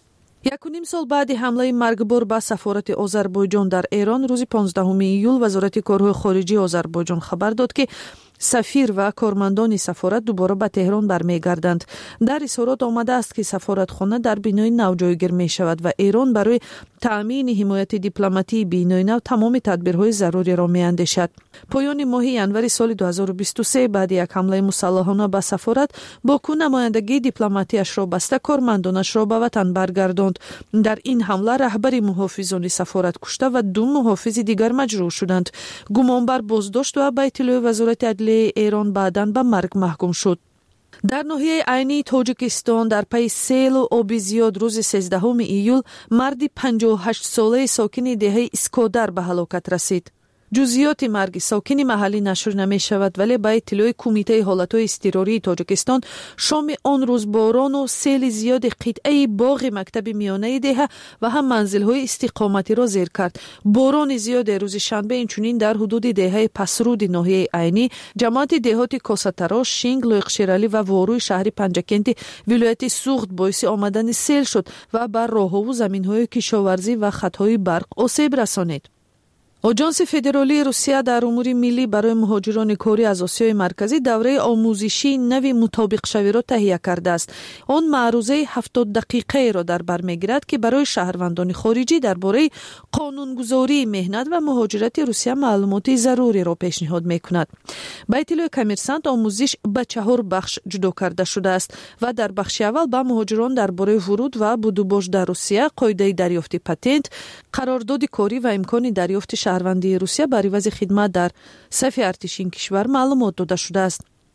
1.5 سال بعد حمله مرگبار به سفارت آذربایجان در ایران روز 15 ایول وزارت کارهای خارجی آذربایجان خبر داد که سفیر و کارمندان سفارت دوباره به تهران برمیگردند. در اظهارات آمده است که سفارتخانه در بنای نو جایگیر می شود و ایران برای تأمین حمایت دیپلماتی بنای نو تمام تدبیرهای ضروری را می اندیشد. پایان ماه ینوری سال 2023 بعد یک حمله مسلحانه به سفارت باکو نمایندگی دیپلماتیش را بسته کارمندانش را به وطن برگرداند. در این حمله رهبر محافظان سفارت کشته و 2 محافظ دیگر مجروح شدند. گمانبر بازداشت و به اطلاع وزارت عدلیه ایران بعداً به مرگ محکوم شد. در ناحیه عینی تاجیکستان در پی سیل و آب زیاد روز 13 ایول مردی 58 ساله ساکن دهه اسکادر به هلاکت رسید. جزئیات مرگ ساکن محلی نشر نمی شود ولی با اطلاع کمیته حالتهای اضطراری تاجیکستان شام آن روز باران و سیل زیاد قطعه باغ مکتب میانه دهه و هم منزل‌های استقامتی را زیر کرد. باران زیاد روز شنبه اینچنین در حدود دهه پسرود ناحیه عینی جماعت دهات کاساتراش، شینگ، لویقشیرالی و واروی شهر پنجکنت ولایت سوخت باعث آمدن سیل شد و بر راه‌ها و زمین‌های کشاورزی و خط‌های برق آسیب رسانید. آژانس فدرالی روسیه در امور ملی برای مهاجران کاری از آسیای مرکزی دوره آموزشی نوی مطابق شوی را تهیه کرده است. آن معروضه 70 دقیقه را در بر میگیرد که برای شهروندان خارجی درباره قانونگذاری مهنت و مهاجرت روسیه معلومات ضروری را پیشنهاد میکند. به اطلاع کمیرسانت آموزش به 4 بخش جدا کرده شده است و در بخش اول به مهاجران درباره ورود و بودوباش در روسیه، قاعده دریافت پتنت، قرارداد کاری و امکان دریافت شهروندی روسیه برای عوض خدمت در صف ارتش این کشور معلومات داده شده است.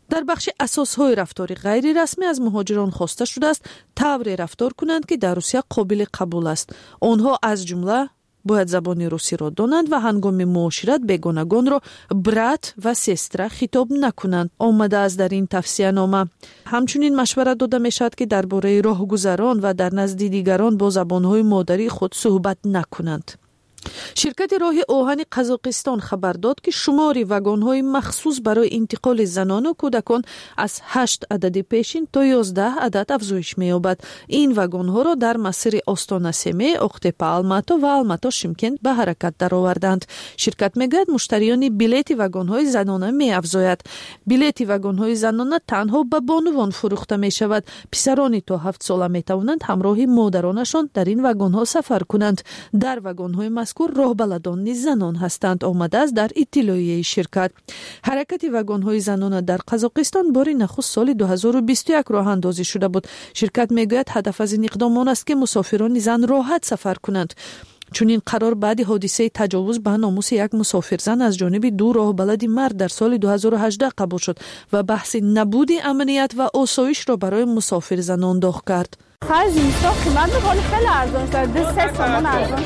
در بخش اساسهای رفتاری غیر رسمی از مهاجران خواسته شده است طوری رفتار کنند که در روسیه قابل قبول است. آنها از جمله باید زبان روسی را دانند و هنگام معاشرت بیگانگان را برات و سستر خطاب نکنند. آمده است در این توصیه نامه. همچنین مشورت داده می شود که درباره راهگذران و در نزد دیگران با زبانهای مادری خود صحبت نکنند. شرکت راه آهن قزاقستان خبر داد که شماری واگن‌های مخصوص برای انتقال زنان و کودکان از 8 عدد پیشین تا 11 عدد افزایش می‌یابد. این واگن‌ها را در مسیر آستانه سمی، اقتپه الماتا و الماتا شیمکند به حرکت درآوردند. شرکت می‌گوید مشتریان بلیت واگن‌های زنانه می‌افزاید. بلیت واگن‌های زنانه تنها به بانوان فروخته می‌شود. پسرانی تا 7 ساله می‌توانند همراه مادرانشان در این واگن‌ها سفر کنند. در واگن‌های راهبلدان زنان هستند. آمده است در اطلاعیه شرکت. حرکت واگن‌های زنانه در قزاقستان بار نخست سال 2021 راه اندازی شده بود. شرکت میگوید هدف از این اقدام آن است که مسافران زن راحت سفر کنند. چون این قرار بعد حادثه تجاوز به ناموس یک مسافر زن از جانب دو راهبلد مرد در سال 2018 قبول شد و بحث نبود امنیت و آسایش را برای مسافر زنان داغ کرد. خرج اینستا قیمت می‌کنه خیلی ارزان شده 3 تومان ارزان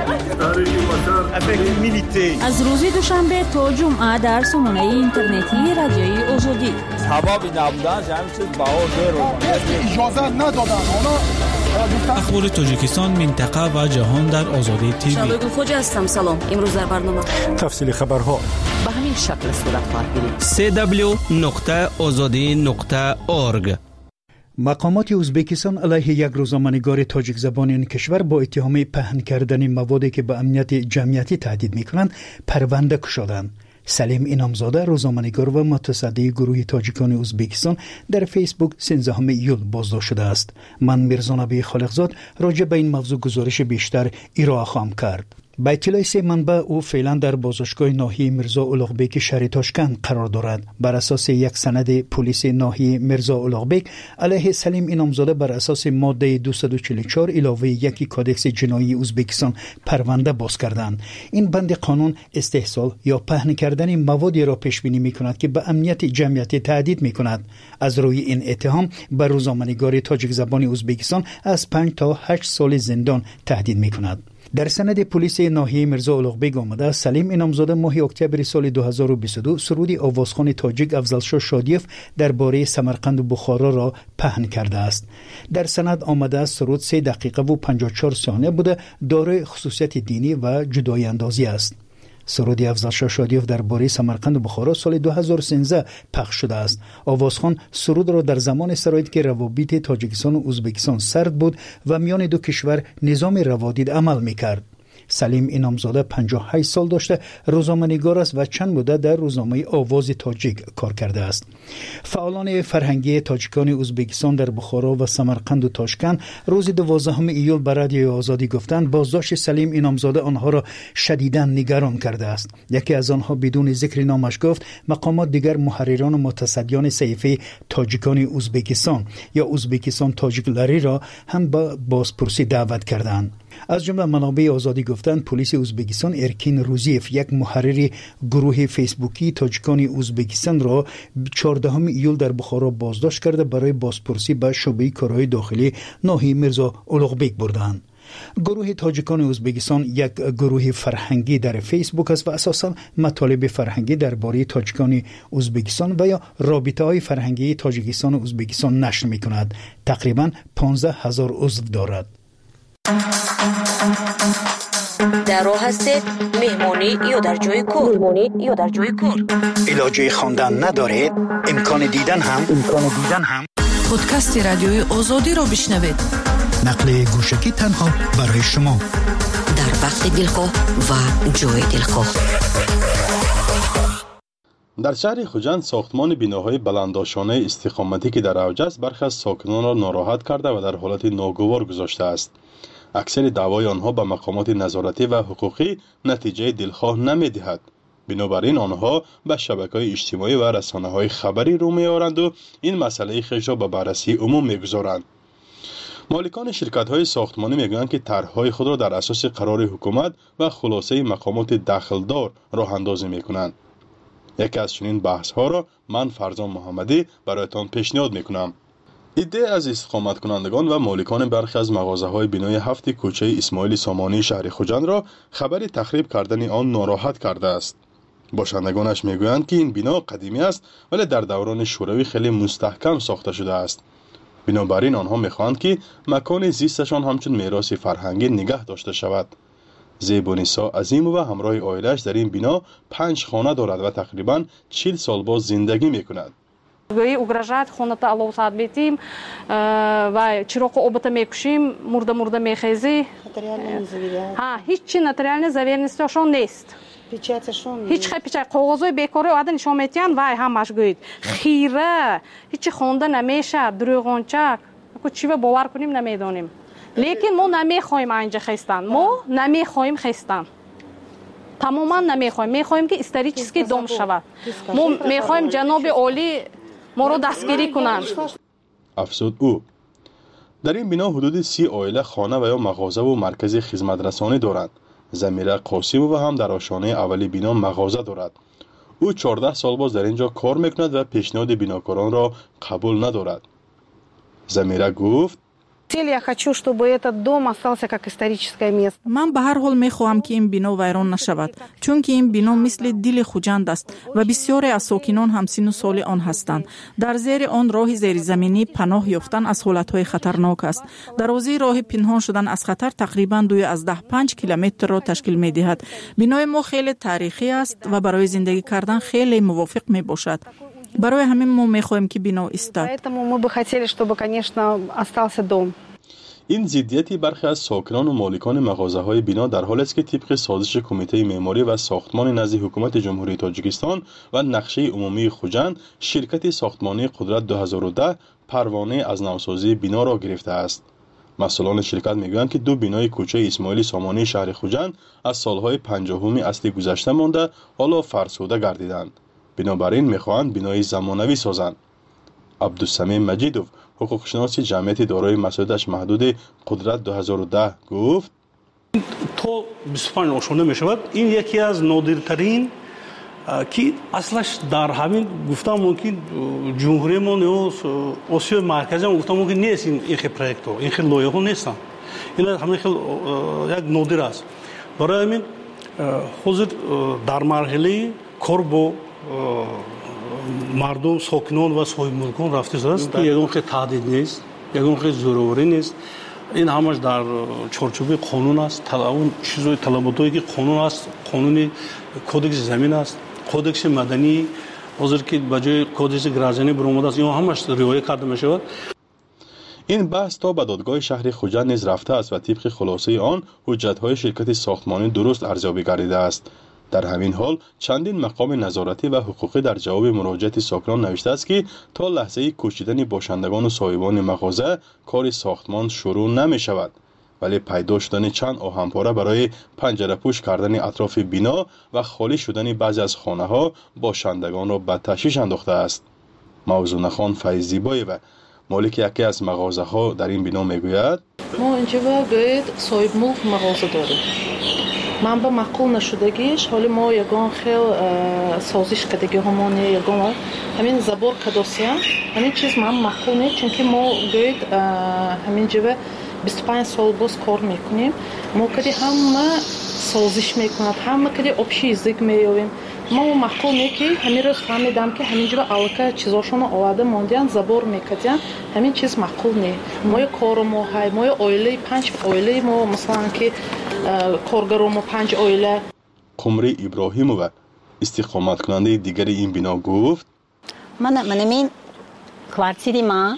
شده. از روز دوشنبه تا جمعه در سامانه اینترنتی رادیوی آزادی سببی نبودن همین چیز بها زیر اجازه ندادن اخبار تاجیکستان منطقه و جهان در آزادی تیوی. شبگل خوجه هستم. سلام. امروز در برنامه تفصیل خبرها به همین شکل صورت خواهد گرفت. www.azadi.org. مقامات ازبکستان علیه یک روزنامه‌نگار تاجیک زبان این کشور با اتهام پهن کردن موادی که به امنیت جمعیتی تهدید می‌کنند پرونده گشودند. سلیم انامزاده روزنامه‌نگار و متصدی گروه تاجیکان ازبکستان در فیسبوک 13 ایول بازداشت شده است. من میرزا نبی خالقزاد راجع به این موضوع گزارش بیشتر ارائه خواهم کرد. با اطلاع سه منبع او فعلا در بازداشتگاه ناحیه میرزا الاغبک شهر تاشکند قرار دارد. بر اساس یک سند پلیس ناحیه میرزا الاغبک علیه سلیم انامزاده بر اساس ماده 244 علاوه 1 کادکس جنایی ازبکستان پرونده باز کردند. این بند قانون استحصال یا پهن کردن موادی را پیش بینی می‌کند که به امنیت جمعیتی تهدید می‌کند. از روی این اتهام بر روزنامه‌نگار تاجیک زبان ازبکستان از 5 تا 8 سال زندان تهدید می‌کند. در سند پلیس ناحیه میرزا الاغبک آمده سلیم انامزاده ماه اکتبر سال 2022 سرود آوازخوان تاجیک افضلشاه شادیف درباره سمرقند و بخارا را پهن کرده است. در سند آمده است سرود 3 دقیقه و 54 ثانیه بوده، دارای خصوصیت دینی و جدایی اندازی است. سرود افضلشاه شادیف درباره سمرقند و بخارا سال 2013 پخش شده است. آوازخوان سرود را در زمان سرایت که روابط تاجیکستان و ازبکستان سرد بود و میان دو کشور نظام روادید عمل میکرد. سلیم انامزاده 58 سال داشته، روزنامه‌نگار است و چند مدت در روزنامه آواز تاجیک کار کرده است. فعالان فرهنگی تاجیکان ازبکستان در بخارا و سمرقند و تاشکند روز 12 ایول به رادیوی آزادی گفتند بازداشت سلیم انامزاده آنها را شدیداً نگران کرده است. یکی از آنها بدون ذکر نامش گفت مقامات دیگر محرران و متصدیان صحیفه تاجیکان ازبکستان یا ازبکستان تاجیک لری را هم به بازپرسی دعوت کردند. از جمله منابع آزادی گفتند پلیس ازبکستان ارکین روزیف یک محرر گروه فیسبوکی تاجیکان ازبکستان را 14 ایول در بخارا بازداشت کرده برای بازپرسی به شعبه کارهای داخلی ناحیه میرزا الاغبک بردند. گروه تاجیکان ازبکستان یک گروه فرهنگی در فیسبوک است و اساساً مطالب فرهنگی درباره تاجیکان ازبکستان و یا رابطه‌های فرهنگی تاجیکستان و ازبکستان نشر می‌کند. تقریباً 15000 عضو دارد. در راه هستید مهمانی یا در جای کار علاجه خواندن ندارید امکان دیدن هم پادکست رادیوی آزادی را بشنوید. نقل گوشکی تنها برای شما در وقت دلخواه و جای دلخواه. در شهر خوجند ساختمان بناهای بلندآشانه استقامتی که در اوج است برخی از ساکنان را ناراحت کرده و در حالت ناگوار گذاشته است. اکثر دعوای آنها به مقامات نظارتی و حقوقی نتیجه دلخواه نمی‌دهد. بنابراین آنها به شبکه‌های اجتماعی و رسانه‌های خبری رو می‌آورند و این مسئله خیش را به بررسی عموم می‌گذارند. مالکان شرکت‌های ساختمانی می‌گویند که طرح‌های خود را در اساس قرار حکومت و خلاصه مقامات دخلدار راه اندازی می‌کنند. یکی از چنین بحث ها را من فرزان محمدی برایتان پیشنهاد میکنم. ایده از استقامت کنندگان و مالکان برخی از مغازه های بینای 7 کوچه اسماعیل سامانی شهر خوجند را خبر تخریب کردن آن ناراحت کرده است. باشندگانش میگویند که این بنا قدیمی است ولی در دوران شوروی خیلی مستحکم ساخته شده است. بنابراین آنها میخواهند که مکان زیستشان همچون میراث فرهنگی نگه داشته شود. زیبونیسا عظیم و همراه عائله‌اش در این بنا 5 خانه دارد و تقریبا 40 سال باز زندگی میکند. گویی угрожает خونتا аловсат бетим و чироқи обата мекушим мурда мехези ها هیچ нотариальный заверенностьашон нест هیچ печать қоғозои бекори ода нишон метиҳанд вай ҳамаш гӯяд хира ҳичи хонда намешад дурӯғончак чива бовар куним намедонем лекин мо намехоҳем анҷа хестан мо намехоҳем хестан тамоман намехоҳем мехоҳем ки исторически дом шавад мо мехоҳем ҷаноби олӣ моро дастгирӣ кунанд. افزود او در این بنا حدود 30 عائله خانه و یا مغازه و مرکز خدمترسانی دارند. زمیره قاسم و هم در آشانه اولی بنا مغازه دارد. او 14 سال باز در اینجا کار میکند و پیشنهاد بناکاران را قبول ندارد. زمیره گفت Я хочу, чтобы этот дом остался как историческое место. من به هر حال میخواهم که این بنا ویران نشود چون که این بنا مثل دل خوجند است و بسیاری از ساکنان هم سن و سال آن هستند. در زیر آن راه زیرزمینی پناه یافتن از حالتهای خطرناک است. درازی راه پنهان شدن از خطر تقریبا 15 کیلومتر را تشکیل می‌دهد. بنای ما خیلی تاریخی است و برای زندگی کردن خیلی موافق میباشد. برای همین ما میخواهیم که بنا ایستاد. Поэтому мы бы хотели, чтобы, конечно, остался дом. این ضدیتی برخی از ساکنان و مالکان مغازه‌های بنا در حالی است که طبق سازش کمیته معماری و ساختمان نزد حکومت جمهوری تاجیکستان و نقشه عمومی خوجند شرکت ساختمانی قدرت 2010 پروانه از نوسازی بنا را گرفته است. مسئولان شرکت میگویند که 2 بنای کوچه اسماعیل سامانی شهر خوجند از سالهای 50 اصلی گذشته مانده حالا فرسوده گردیدند. بنابراین میخواهند بنای زمانوی سازند. عبدالسمیم مجیدوف حقوقشناس جمعیت دارای مسئولیتش محدود قدرت 2010 گفت تو 25 آشانده می شود. این یکی از نادرترین که اصلش در همین گفتم ممکن جمهوری ما یا آسیا مرکزی هم گفتم ممکن نیست این خیلی پروژه ها این خیلی لایحه ها نیستن. این همین خیلی یک نادر است. برای همین حاضر در مرحله کار با مردم ساکنان و صاحب ملکان رفته است. یگان خیلی تهدید نیست، یگان خیلی زوروری نیست. این همش در چارچوب قانون است. اون چیزای طلباتایی که قانون است، قانون کدکس زمین است، کدکس مدنی، حاضر که بجای کدکس گرازانی برآمده است. این همش رعایت کرده می شود. این بحث تا به دادگاه شهر خوجند نیز رفته است و طبق خلاصه آن حجت‌های شرکت ساختمانی درست ارزیابی گردیده است. در همین حال چندین مقام نظارتی و حقوقی در جواب مراجعت ساکنان نوشته است که تا لحظه کوچیدن باشندگان و صاحبان مغازه کار ساختمان شروع نمی شود، ولی پیدا شدن چند آهنپاره برای پنجره پوش کردن اطراف بنا و خالی شدن بعضی از خانه ها باشندگان را به تشویش انداخته است. موزون خان فیض‌زیبایی و مالک یکی از مغازه ها در این بنا میگوید ما اینجا باید صاحب ملک مغازه داریم. من به معقول نشدگیش حالی ما یگان خیل سازش کردگی همون یگان همین زبور کداسیم همین چیز من معقول نیست چون که ما باید همین جوه 25 سال باز کار میکنیم. ما کدی همه سازش میکند، همه کدی общий язык مییابیم. ما معقول نیست که همین روز فهمیدم که همین جوه алка چیزاشون آورده ماندیان زبور میکردن. همین چیز معقول نیست. ما کار ما های ما اویله 5 اویله ما مثلا که کارگرام و 5 اویله. قمری ابراهیمووا استقامت کننده دیگر این بنا گفت من این کвартири ما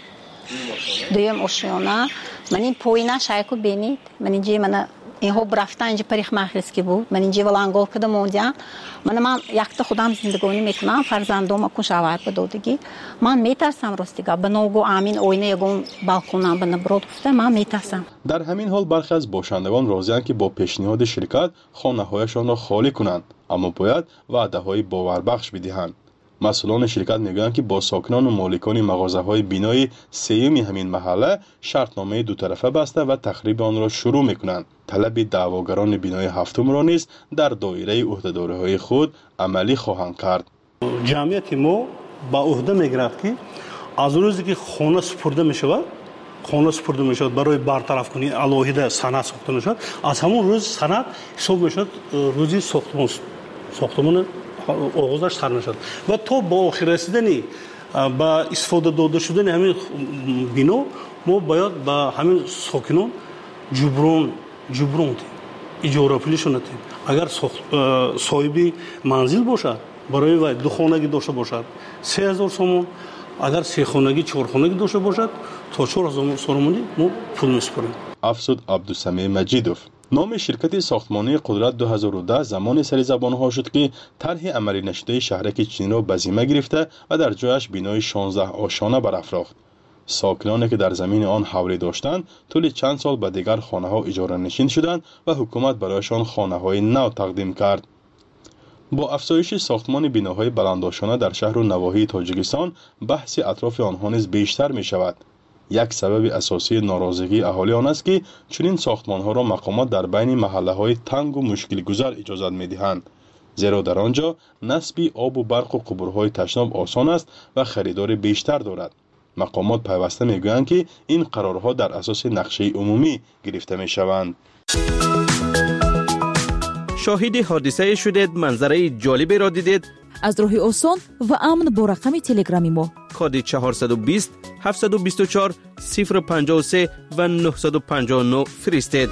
دویم ошиёна من این پوینا شایکو بینید من اینجا من اینها برفتن اینجا پریخ مخلص بود من اینجا ولانگول کدام موندیان من یکتا خودم زندگانی میکنم فرزندم اکن شاید بدودگی من میترسم راستیگه بنوگو آمین اوینه یگون بالکونم بنبرود گفته من میترسم. در همین حال برخی از باشندگان راضی‌اند که با پیشنهاد شرکت خانه‌هایشان را خالی کنند، اما باید وعده‌های باوربخش بدهند. مسئولان شرکت میگویند که با ساکنان و مالکان مغازه‌های بینای سیمی همین محله شرطنامه دو طرفه بسته و تخریب آن را شروع میکنند. طلب دعواگران بینای هفتم را نیز در دایره عهدهداری‌های خود عملی خواهند کرد. جمعیت ما با عهده میگیرد که از روزی که خانه سپرده میشود برای برطرف کنی علاهیده سند ساخته میشود، از همون روز سند حساب میشود روزی ساختمان آغازش سر میشود و تا با آخر رسیدنی با استفاده داده شدن همین بنا ما باید با همین ساکنان جبران اجاره پولشون ندیم. اگر صاحبی منزل باشد برای وای دو خانگی داشته باشد 3000 سوم، اگر 3 خانگی 4 خانگی داشته باشد تا 4000 سوم ما پول میسپاریم. افسود عبدالسمیع مجیدوف. نام شرکت ساختمانی قدرت 2010 زمان سری زبانها شد که طرح عملی نشده شهرک چین را به ذمه گرفته و در جایش بینای 16 آشانه برافراخت. ساکنانی که در زمین آن حوله داشتند طول چند سال به دیگر خانه ها اجاره نشین شدند و حکومت برایشان خانه های نو تقدیم کرد. با افزایش ساختمان بیناهای بلندآشانه در شهر و نواحی تاجیکستان بحث اطراف آنها نیز بیشتر می شود. یک سبب اساسی ناراضگی اهالی آن است که چنین ساختمان ها را مقامات در بین محله های تنگ و مشکل گذر اجازت می دهند، زیرا در آنجا نصب آب و برق و قبورهای تشناب آسان است و خریدار بیشتر دارد. مقامات پیوسته می گویند که این قرارها در اساس نقشه عمومی گرفته می شوند. شاهد حادثه شدید، منظره جالبی را دیدید؟ از راه آسان و امن با رقم تلگرامی ما کد 420 724 053 و 959 فرستید.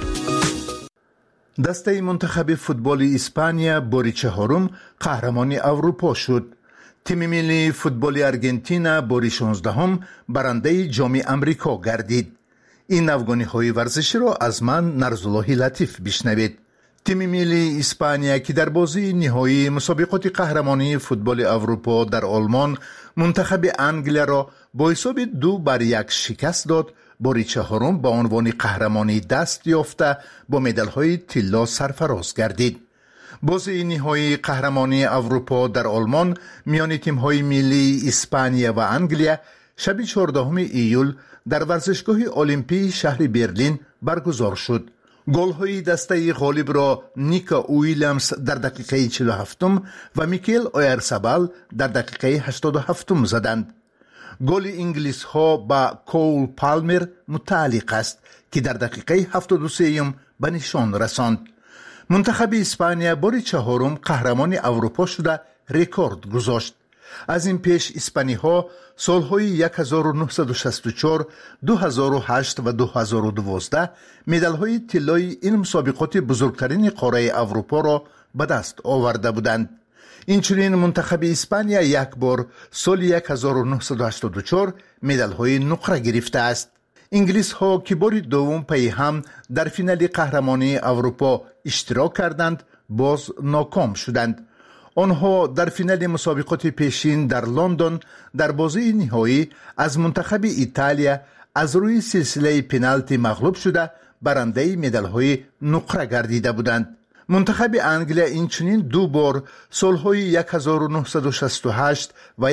دسته منتخب فوتبال اسپانیا باری چهارم قهرمان اروپا شد. تیم ملی فوتبال ارژانتین باری 16 برنده جام آمریکا گردید. این افغانی ورزشی را از من نرزالله لطیف بشنوید. تیم ملی اسپانیا که در بازی نهایی مسابقات قهرمانی فوتبال اروپا در آلمان منتخب انگلیا را با حساب 2-1 شکست داد، باری چهارم با عنوان قهرمانی دست یافته با مدال‌های طلا سرفراز گردید. بازی نهایی قهرمانی اروپا در آلمان میان تیم‌های ملی اسپانیا و انگلیا شب 14 ایول در ورزشگاه المپی شهر برلین برگزار شد. گل‌های دسته غالب را نیکا ویلیامز در دقیقه 47 و میکل اویارسابال در دقیقه 87 زدند. گل انگلیس ها با کول پالمر متعلق است که در دقیقه 73 به نشان رساند. منتخب اسپانیا باری چهارم قهرمان اروپا شده رکورد گذاشت. از این پیش اسپانی ها سالهای 1964، 2008 و 2012 مدال های طلایی این مسابقات بزرگترین قاره اروپا را به دست آورده بودند. اینچنین منتخب اسپانیا یک بار سال 1984 مدال های نقره گرفته است. انگلیس ها که بار دوم پی هم در فینال قهرمانی اروپا اشتراک کردند باز ناکام شدند. آنها در فینال مسابقات پیشین در لندن در بازی نهایی از منتخب ایتالیا از روی سلسله پنالتی مغلوب شده برنده مدال‌های نقره گردیده بودند. منتخب انگلیا اینچنین 2 بار سالهای 1968 و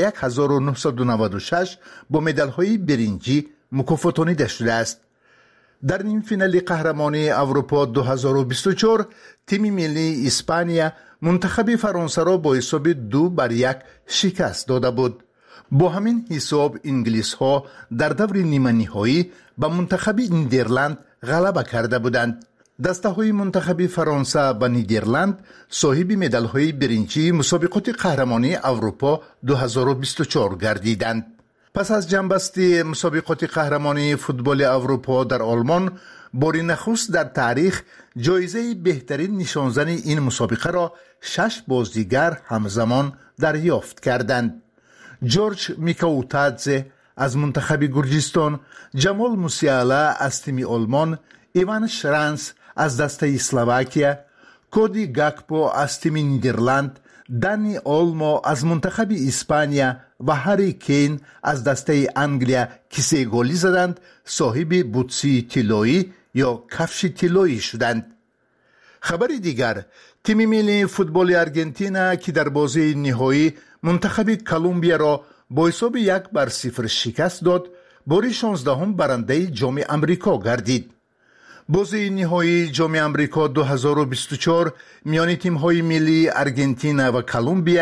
1996 با مدال‌های برنجی مکافاتانیده شده است. در نیم فینال قهرمانی اروپا 2024 تیم ملی اسپانیا منتخب فرانسه را با حساب 2-1 شکست داده بود. با همین حساب انگلیس ها در دور نیمه نهایی به منتخب نیدرلند غلبه کرده بودند. دسته های منتخب فرانسه و نیدرلند صاحب مدال های برنجی مسابقات قهرمانی اروپا 2024 گردیدند. پس از جنبستی مسابقات قهرمانی فوتبال اروپا در آلمان، باری نخست در تاریخ جایزه بهترین نشانزن این مسابقه را 6 بازیگر همزمان دریافت کردند. جورج میکاوتادزه از منتخب گرجستان، جمال موسیالا از تیم آلمان، ایوان شرانس از دسته اسلواکیا، کودی گاکپو از تیم نیدرلند، دانی اولمو از منتخب اسپانیا و هری کین از دسته انگلیا که 3 گلی زدند صاحب بوتسی طلایی یا کفش طلایی شدند. خبر دیگر، تیم ملی فوتبال آرژانتین که در بازی نهایی منتخب کلمبیا را با حساب 1-0 شکست داد، باری 16 برنده جام آمریکا گردید. بازی نهایی جام آمریکا 2024 میان تیم‌های ملی آرژانتین و کلمبیا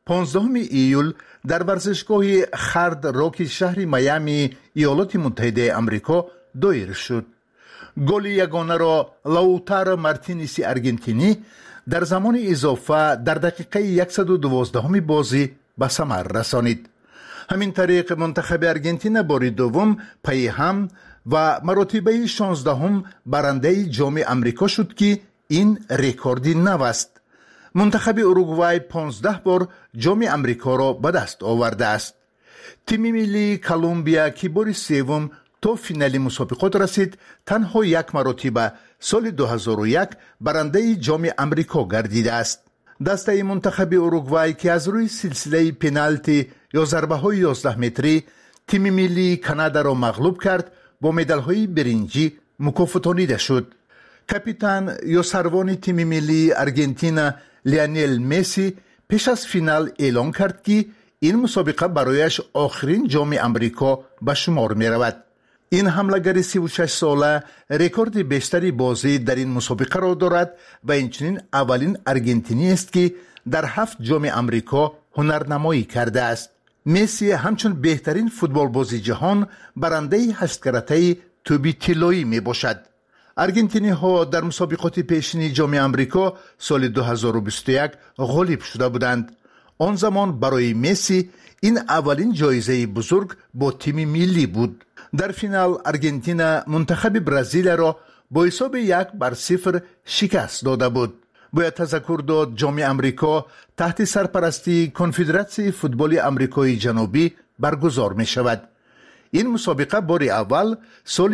15 ایول در ورزشگاه هارد راک شهر میامی ایالات متحده آمریکا دایر شد. گل یگانه را لاوتارو مارتینز آرژانتینی در زمان اضافه در دقیقه 112 بازی به ثمر رسانید. همین طریق منتخب آرژانتین بار دوم پی هم و مرتبه 16 برنده جام آمریکا شد که این رکوردی نو است. منتخب اوروگوای 15 بار جام آمریکا را به دست آورده است. تیم ملی کلمبیا که بار سوم تا فینال مسابقات رسید تنها یک مرتبه سال 2001 برنده جام آمریکا گردیده است. دسته منتخب اوروگوای که از روی سلسله پنالتی یا ضربه های 11 متری تیم ملی کانادا را مغلوب کرد با مدال های برنجی مکافاتانیده شد. کاپیتان یا سروان تیم ملی آرژانتین لیونل مسی پیش از فینال اعلام کرد که این مسابقه برایش آخرین جام آمریکا به شمار می رود. این حمله‌گر 36 ساله رکورد بیشتری بازی در این مسابقه را دارد و اینچنین اولین آرژانتینی است که در 7 جام آمریکا هنرنمایی کرده است. مسی همچون بهترین فوتبال بازی جهان برنده 8 کرته توبی طلایی می باشد. آرژانتینی ها در مسابقات پیشینی جام آمریکا سال 2021 غالب شده بودند. آن زمان برای مسی این اولین جایزه بزرگ با تیم ملی بود. در فینال آرژانتین منتخب برزیل را با حساب 1-0 شکست داده بود. باید تذکر داد جام آمریکا تحت سرپرستی کنفدراسیون فوتبال آمریکای جنوبی برگزار می شود. این مسابقه بار اول سال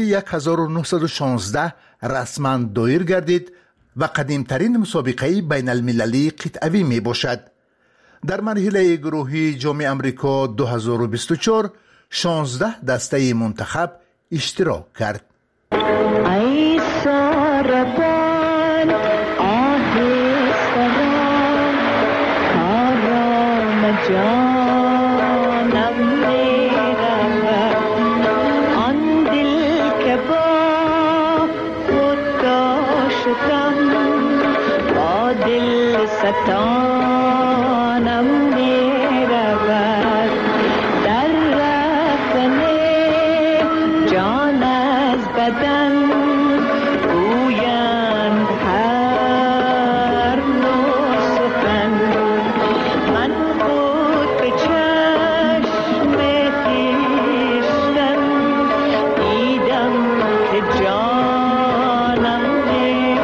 1916 رسما دایر گردید و قدیمترین مسابقه بین المللی قطعی می باشد. در مرحله گروهی جام آمریکا 2024 16 دسته منتخب اشتراک کرد. ای ساربان آهستان آرام جانم می رود آن دل که با خود داشتم با دل ستانم می رود در رفتن جان از بدن گویند هر نوع سخن من خود به چشم خویشتن دیدم که جانم می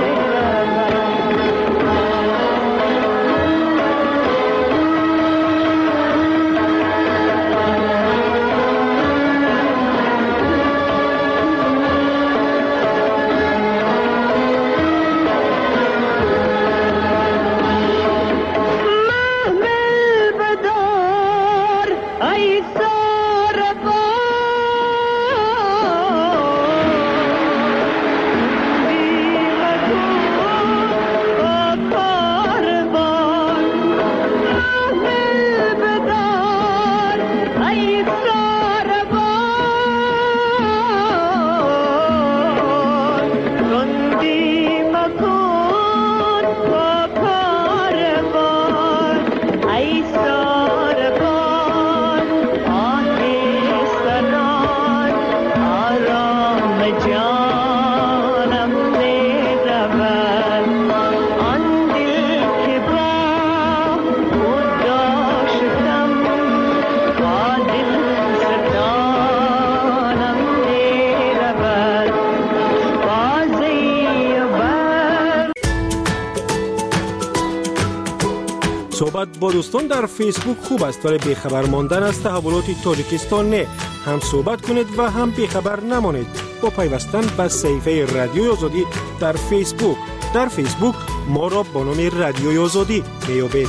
صحبت با دوستان در فیسبوک خوب است ولی بیخبر ماندن از تحولات تاجیکستان نه. هم صحبت کنید و هم بیخبر نمانید با پیوستن به صفحه رادیوی آزادی در فیسبوک. در فیسبوک ما را با نام رادیوی آزادی میابید.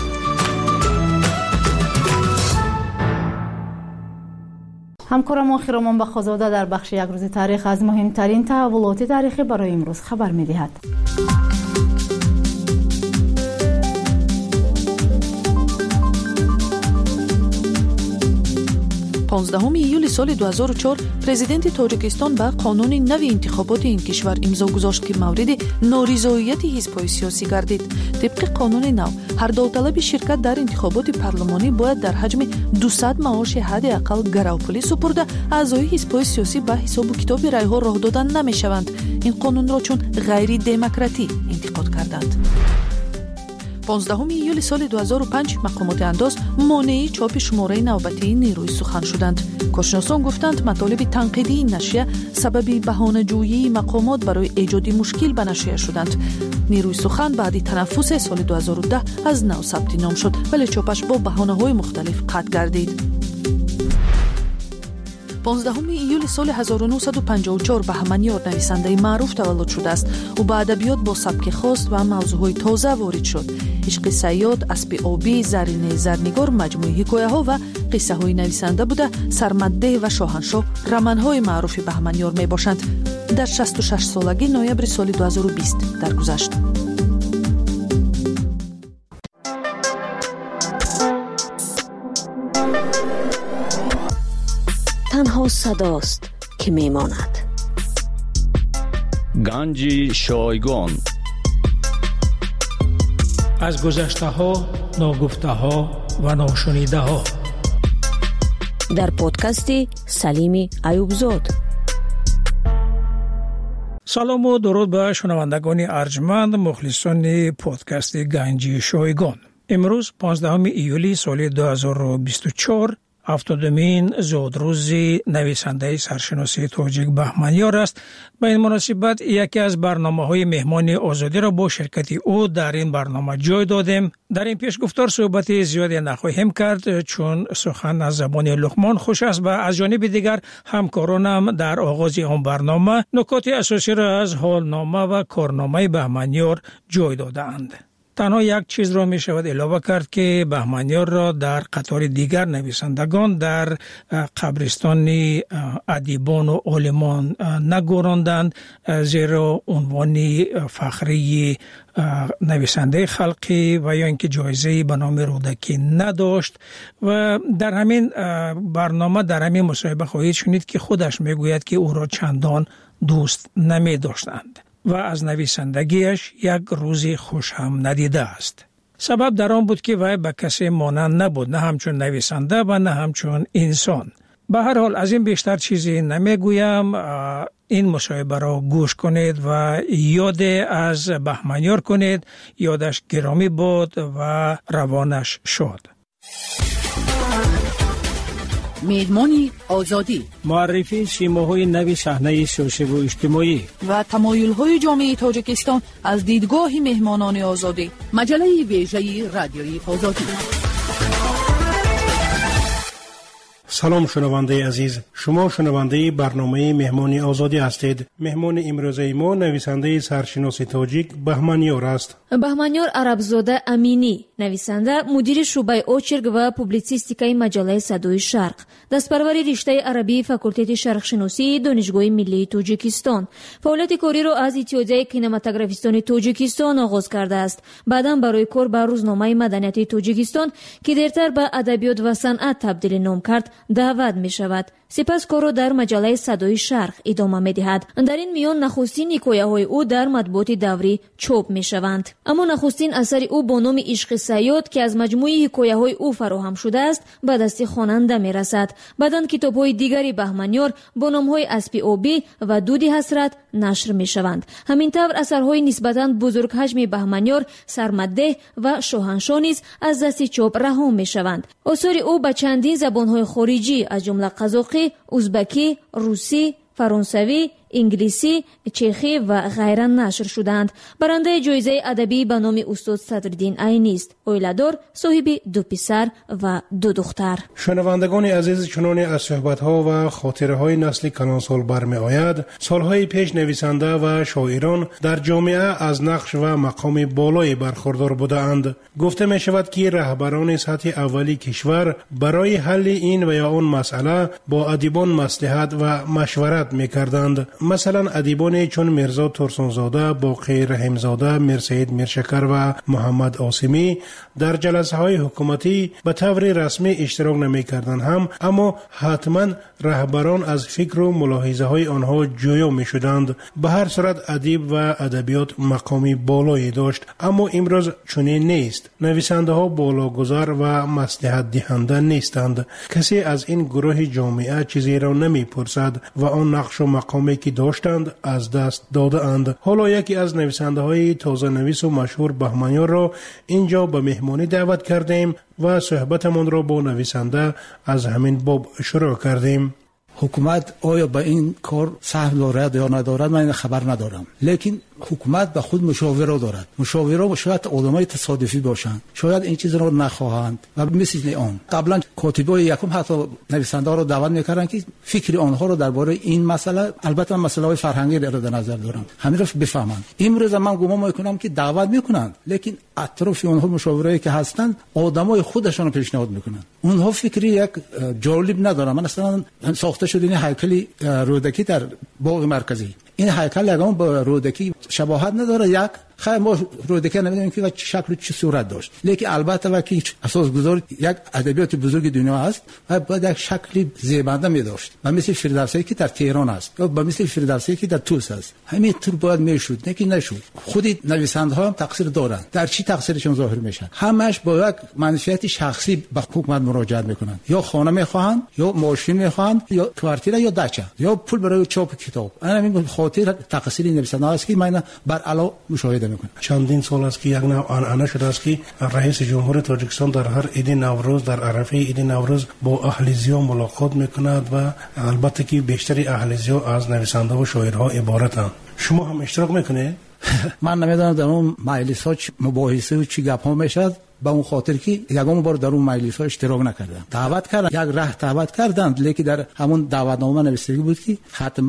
همکارم ما خیرامان بخازاده در بخش یک روز تاریخ از مهمترین تحولات تاریخی برای امروز خبر می‌دهد. 15 ایول سال 2004 پرزیدنت تاجیکستان به قانون نوی انتخابات این کشور امضا گذاشت که مورد نارضایتی حزب‌های سیاسی گردید. طبق قانون نو هر داوطلب شرکت در انتخابات پارلمانی باید در حجم 200 معاش حداقل گراوپولی سپرده اعضای حزب‌های سیاسی به حساب و کتاب رای‌ها راه دادن نمی‌شوند. این قانون را چون غیر دموکراتی انتقاد کردند. 15 ایول سال 2005 مقامات انداز مانع چاپ شماره نوبتی نیروی سخن شدند. کارشناسان گفتند مطالب تنقیدی این نشریه سبب بهانه‌جویی مقامات برای ایجاد مشکل به نشریه شدند. نیروی سخن بعد تنفس سال 2010 از نو ثبت نام شد ولی چاپش با بهانه‌های مختلف قطع گردید. 15 ایول سال 1954 بهمنیار نویسنده معروف تولد شده است. او به ادبیات با سبک خاص و موضوعهای تازه وارد شد. عشق صیاد، اسب آبی، زرینه زرنگار مجموعه حکایه‌ها و قصه های نویسنده بوده. سرمده و شاهنشاه رمان‌های معروف بهمنیار می باشند. در 66 سالگی نوامبر سال 2020 درگذشت. تنها صداست که میماند. گنج شایگان از گذشته ها، ناگفته ها و ناشنیده ها در پادکست سلیم ایوبزاد. سلام و درود به شنوندگان ارجمند مخلصان پادکست گنج شایگان. امروز 15 ایولی سال 2024 هفتادمین زودروز نویسنده سرشناسی تاجیک بهمنیار است. به این مناسبت یکی از برنامه‌های مهمان آزادی را با شرکت او در این برنامه جای دادیم. در این پیشگفتار صحبت زیادی نخواهیم کرد چون سخن از زبان لقمان خوش است و از جانب دیگر همکارانم در آغاز آن برنامه نکات اساسی را از حالنامه و کارنامه بهمنیار جای دادند. تنها یک چیز را می شود علاوه کرد که بهمنیار را در قطار دیگر نویسندگان در قبرستان ادیبان و عالمان نگذاردند، زیرا عنوان فخری نویسنده خلقی و یا اینکه جایزه به نام رودکی نداشت. و در همین برنامه در همین مصاحبه خواهید شنید که خودش می گوید که او را چندان دوست نمی داشتند و از نویسندگیش یک روزی خوش هم ندیده است. سبب در آن بود که وی به کسی مانند نبود، نه همچون نویسنده و نه همچون انسان. به هر حال از این بیشتر چیزی نمیگویم. این مصاحبه را گوش کنید و یاد از بهمنیار کنید. یادش گرامی بود و روانش شاد. میدمانی آزادی، معرفی شیماهای نوی صحنه سیاسی و اجتماعی و تمایل‌های جامعه تاجیکستان از دیدگاه مهمانان آزادی. مجله ویژه رادیوی آزادی. سلام شنونده عزیز، شما شنونده برنامه مهمان آزادی هستید. مهمان امروزه ما نویسنده سرشناسی تاجیک بهمنیار است. بهمنیار عربزاده امینی، نویسنده، مدیر شعبه اوچرگ و پوبلیسیستیکای مجله صدای شرق، دستپروری رشته عربی فاکولته شرقشناسی دانشگاه ملی تاجیکستان. فعالیت کاری را از اتحادیه کینماتوگرافیستان تاجیکستان آغاز کرده است. بعداً برای کار به روزنامه مدنیت تاجیکستان که دیرتر به ادبیات و صنعت تبدیل نام کرد دعوت می شود. سپس کار را در مجله صدای شرق ادامه می دهد. در این میان نخستین حکایه‌های او در مطبوعات دوری چاپ می شوند. اما نخستین اثر او با نام عشق صیاد که از مجموعه حکایه‌های او فراهم شده است به دست خواننده می رسد. بعداً کتاب‌های دیگری بهمنیار با نام‌های اسب آبی و دود حسرت نشر می شوند. همینطور اثرهای نسبتاً بزرگ حجم بهمنیار سرمده و شاهنشاه نیز از دست چاپ رها می شوند. آثار او به چندین زبان‌های خارجی از جمله قزاقی، ازبکی، روسی، فرانسوی، انگلیسی، چخی و غیره نشر شدند. برنده جایزه ادبی به نام استاد صدرالدین عینی است. اویله‌دار، صاحب 2 پسر و 2 دختر. شنوندگان عزیز، چنان از صحبت‌ها و خاطره‌های نسل کلانسال برمی‌آید، سال‌های پیش نویسنده و شاعران در جامعه از نقش و مقام بالایی برخوردار بودند. گفته می‌شود که رهبران سطح اولی کشور برای حل این و یا آن مسئله با ادیبان مصلحت و مشورت می‌کردند. مثلا ادیبان چون میرزا ترسونزاده، باقی رحیمزاده، میرسید میرشکر و محمد عاصمی در جلسه های حکومتی به طور رسمی اشتراک نمی کردن هم، اما حتما رهبران از فکر و ملاحظه های آنها جویا می شدند. به هر صورت ادیب و ادبیات مقامی بالایی داشت، اما امروز چنین نیست. نویسنده ها بالاگذار و مصلحت دهنده نیستند. کسی از این گروه جامعه چیزی را نمی پرسد و آن نقش و مقامی که داشتند از دست داده اند. حالا یکی از نویسنده های تازه نویس و مشهور بهمنیار را اینجا به مهمانی دعوت کردیم و صحبتمان را با نویسنده از همین باب شروع کردیم. حکومت آیا به این کار سهم دارد یا ندارد من خبر ندارم، لیکن حکومت به خود مشاوره دارد. مشاوره شاید آدمای تصادفی باشند، شاید این چیز را نخواهند و مثل آن قبلا کاتبای یکم حتی نویسنده را دعوت میکردند که فکر آنها را درباره این مسئله، البته مسئله فرهنگی را در نظر دارم، همین را بفهمند. امروز من گمان میکنم که دعوت میکنند، لیکن اطراف آنها مشاورایی که هستند آدمای خودشان را پیشنهاد میکنند. اونها فکری یک جالب ندارن. من اصلا ساخته شده این هیکل رودکی در باغ مرکزی، این هیکل یگان با رودکی شباهت نداره. یک خیلی ما رودکی نمیدونیم که چه شکل و چه صورت داشت، لیکن البته وقتی اساسگذار یک ادبیات بزرگ دنیا است و باید یک شکل زیبنده می داشت و مثل فردوسی که در تهران است یا مثل فردوسی که در توس است. همین طور باید میشد، لیکن نشد. خود نویسنده ها هم تقصیر دارند. در چی تقصیرشون ظاهر میشه؟ همش با یک منفعت شخصی به حکومت مراجعه میکنند. یا خانه میخواهند، یا ماشین میخواهند، یا کوارتیر، یا دچه، یا پول برای چاپ کتاب. همین خاطر تقصیر نویسنده است که من بر علا مشاهده میکنم. چندین سال است که یک نوع آنعنه شده است که رئیس جمهور تاجیکستان در هر عید نوروز، در عرفه عید نوروز با اهلیزیا ملاقات میکند و البته که بیشتری اهلیزیا از نویسنده و شاعرها عبارتند. شما هم اشتراک میکنه؟ من نمیدونم در اون مجلس ها مباحثه و چی گپ ها میشد، به اون خاطر که یگام بار در اون مجلس ها اشتراک نکردم. دعوت کردن، یک ره دعوت کردند، لیکن در همون دعوتنامه نوشته بود که حتما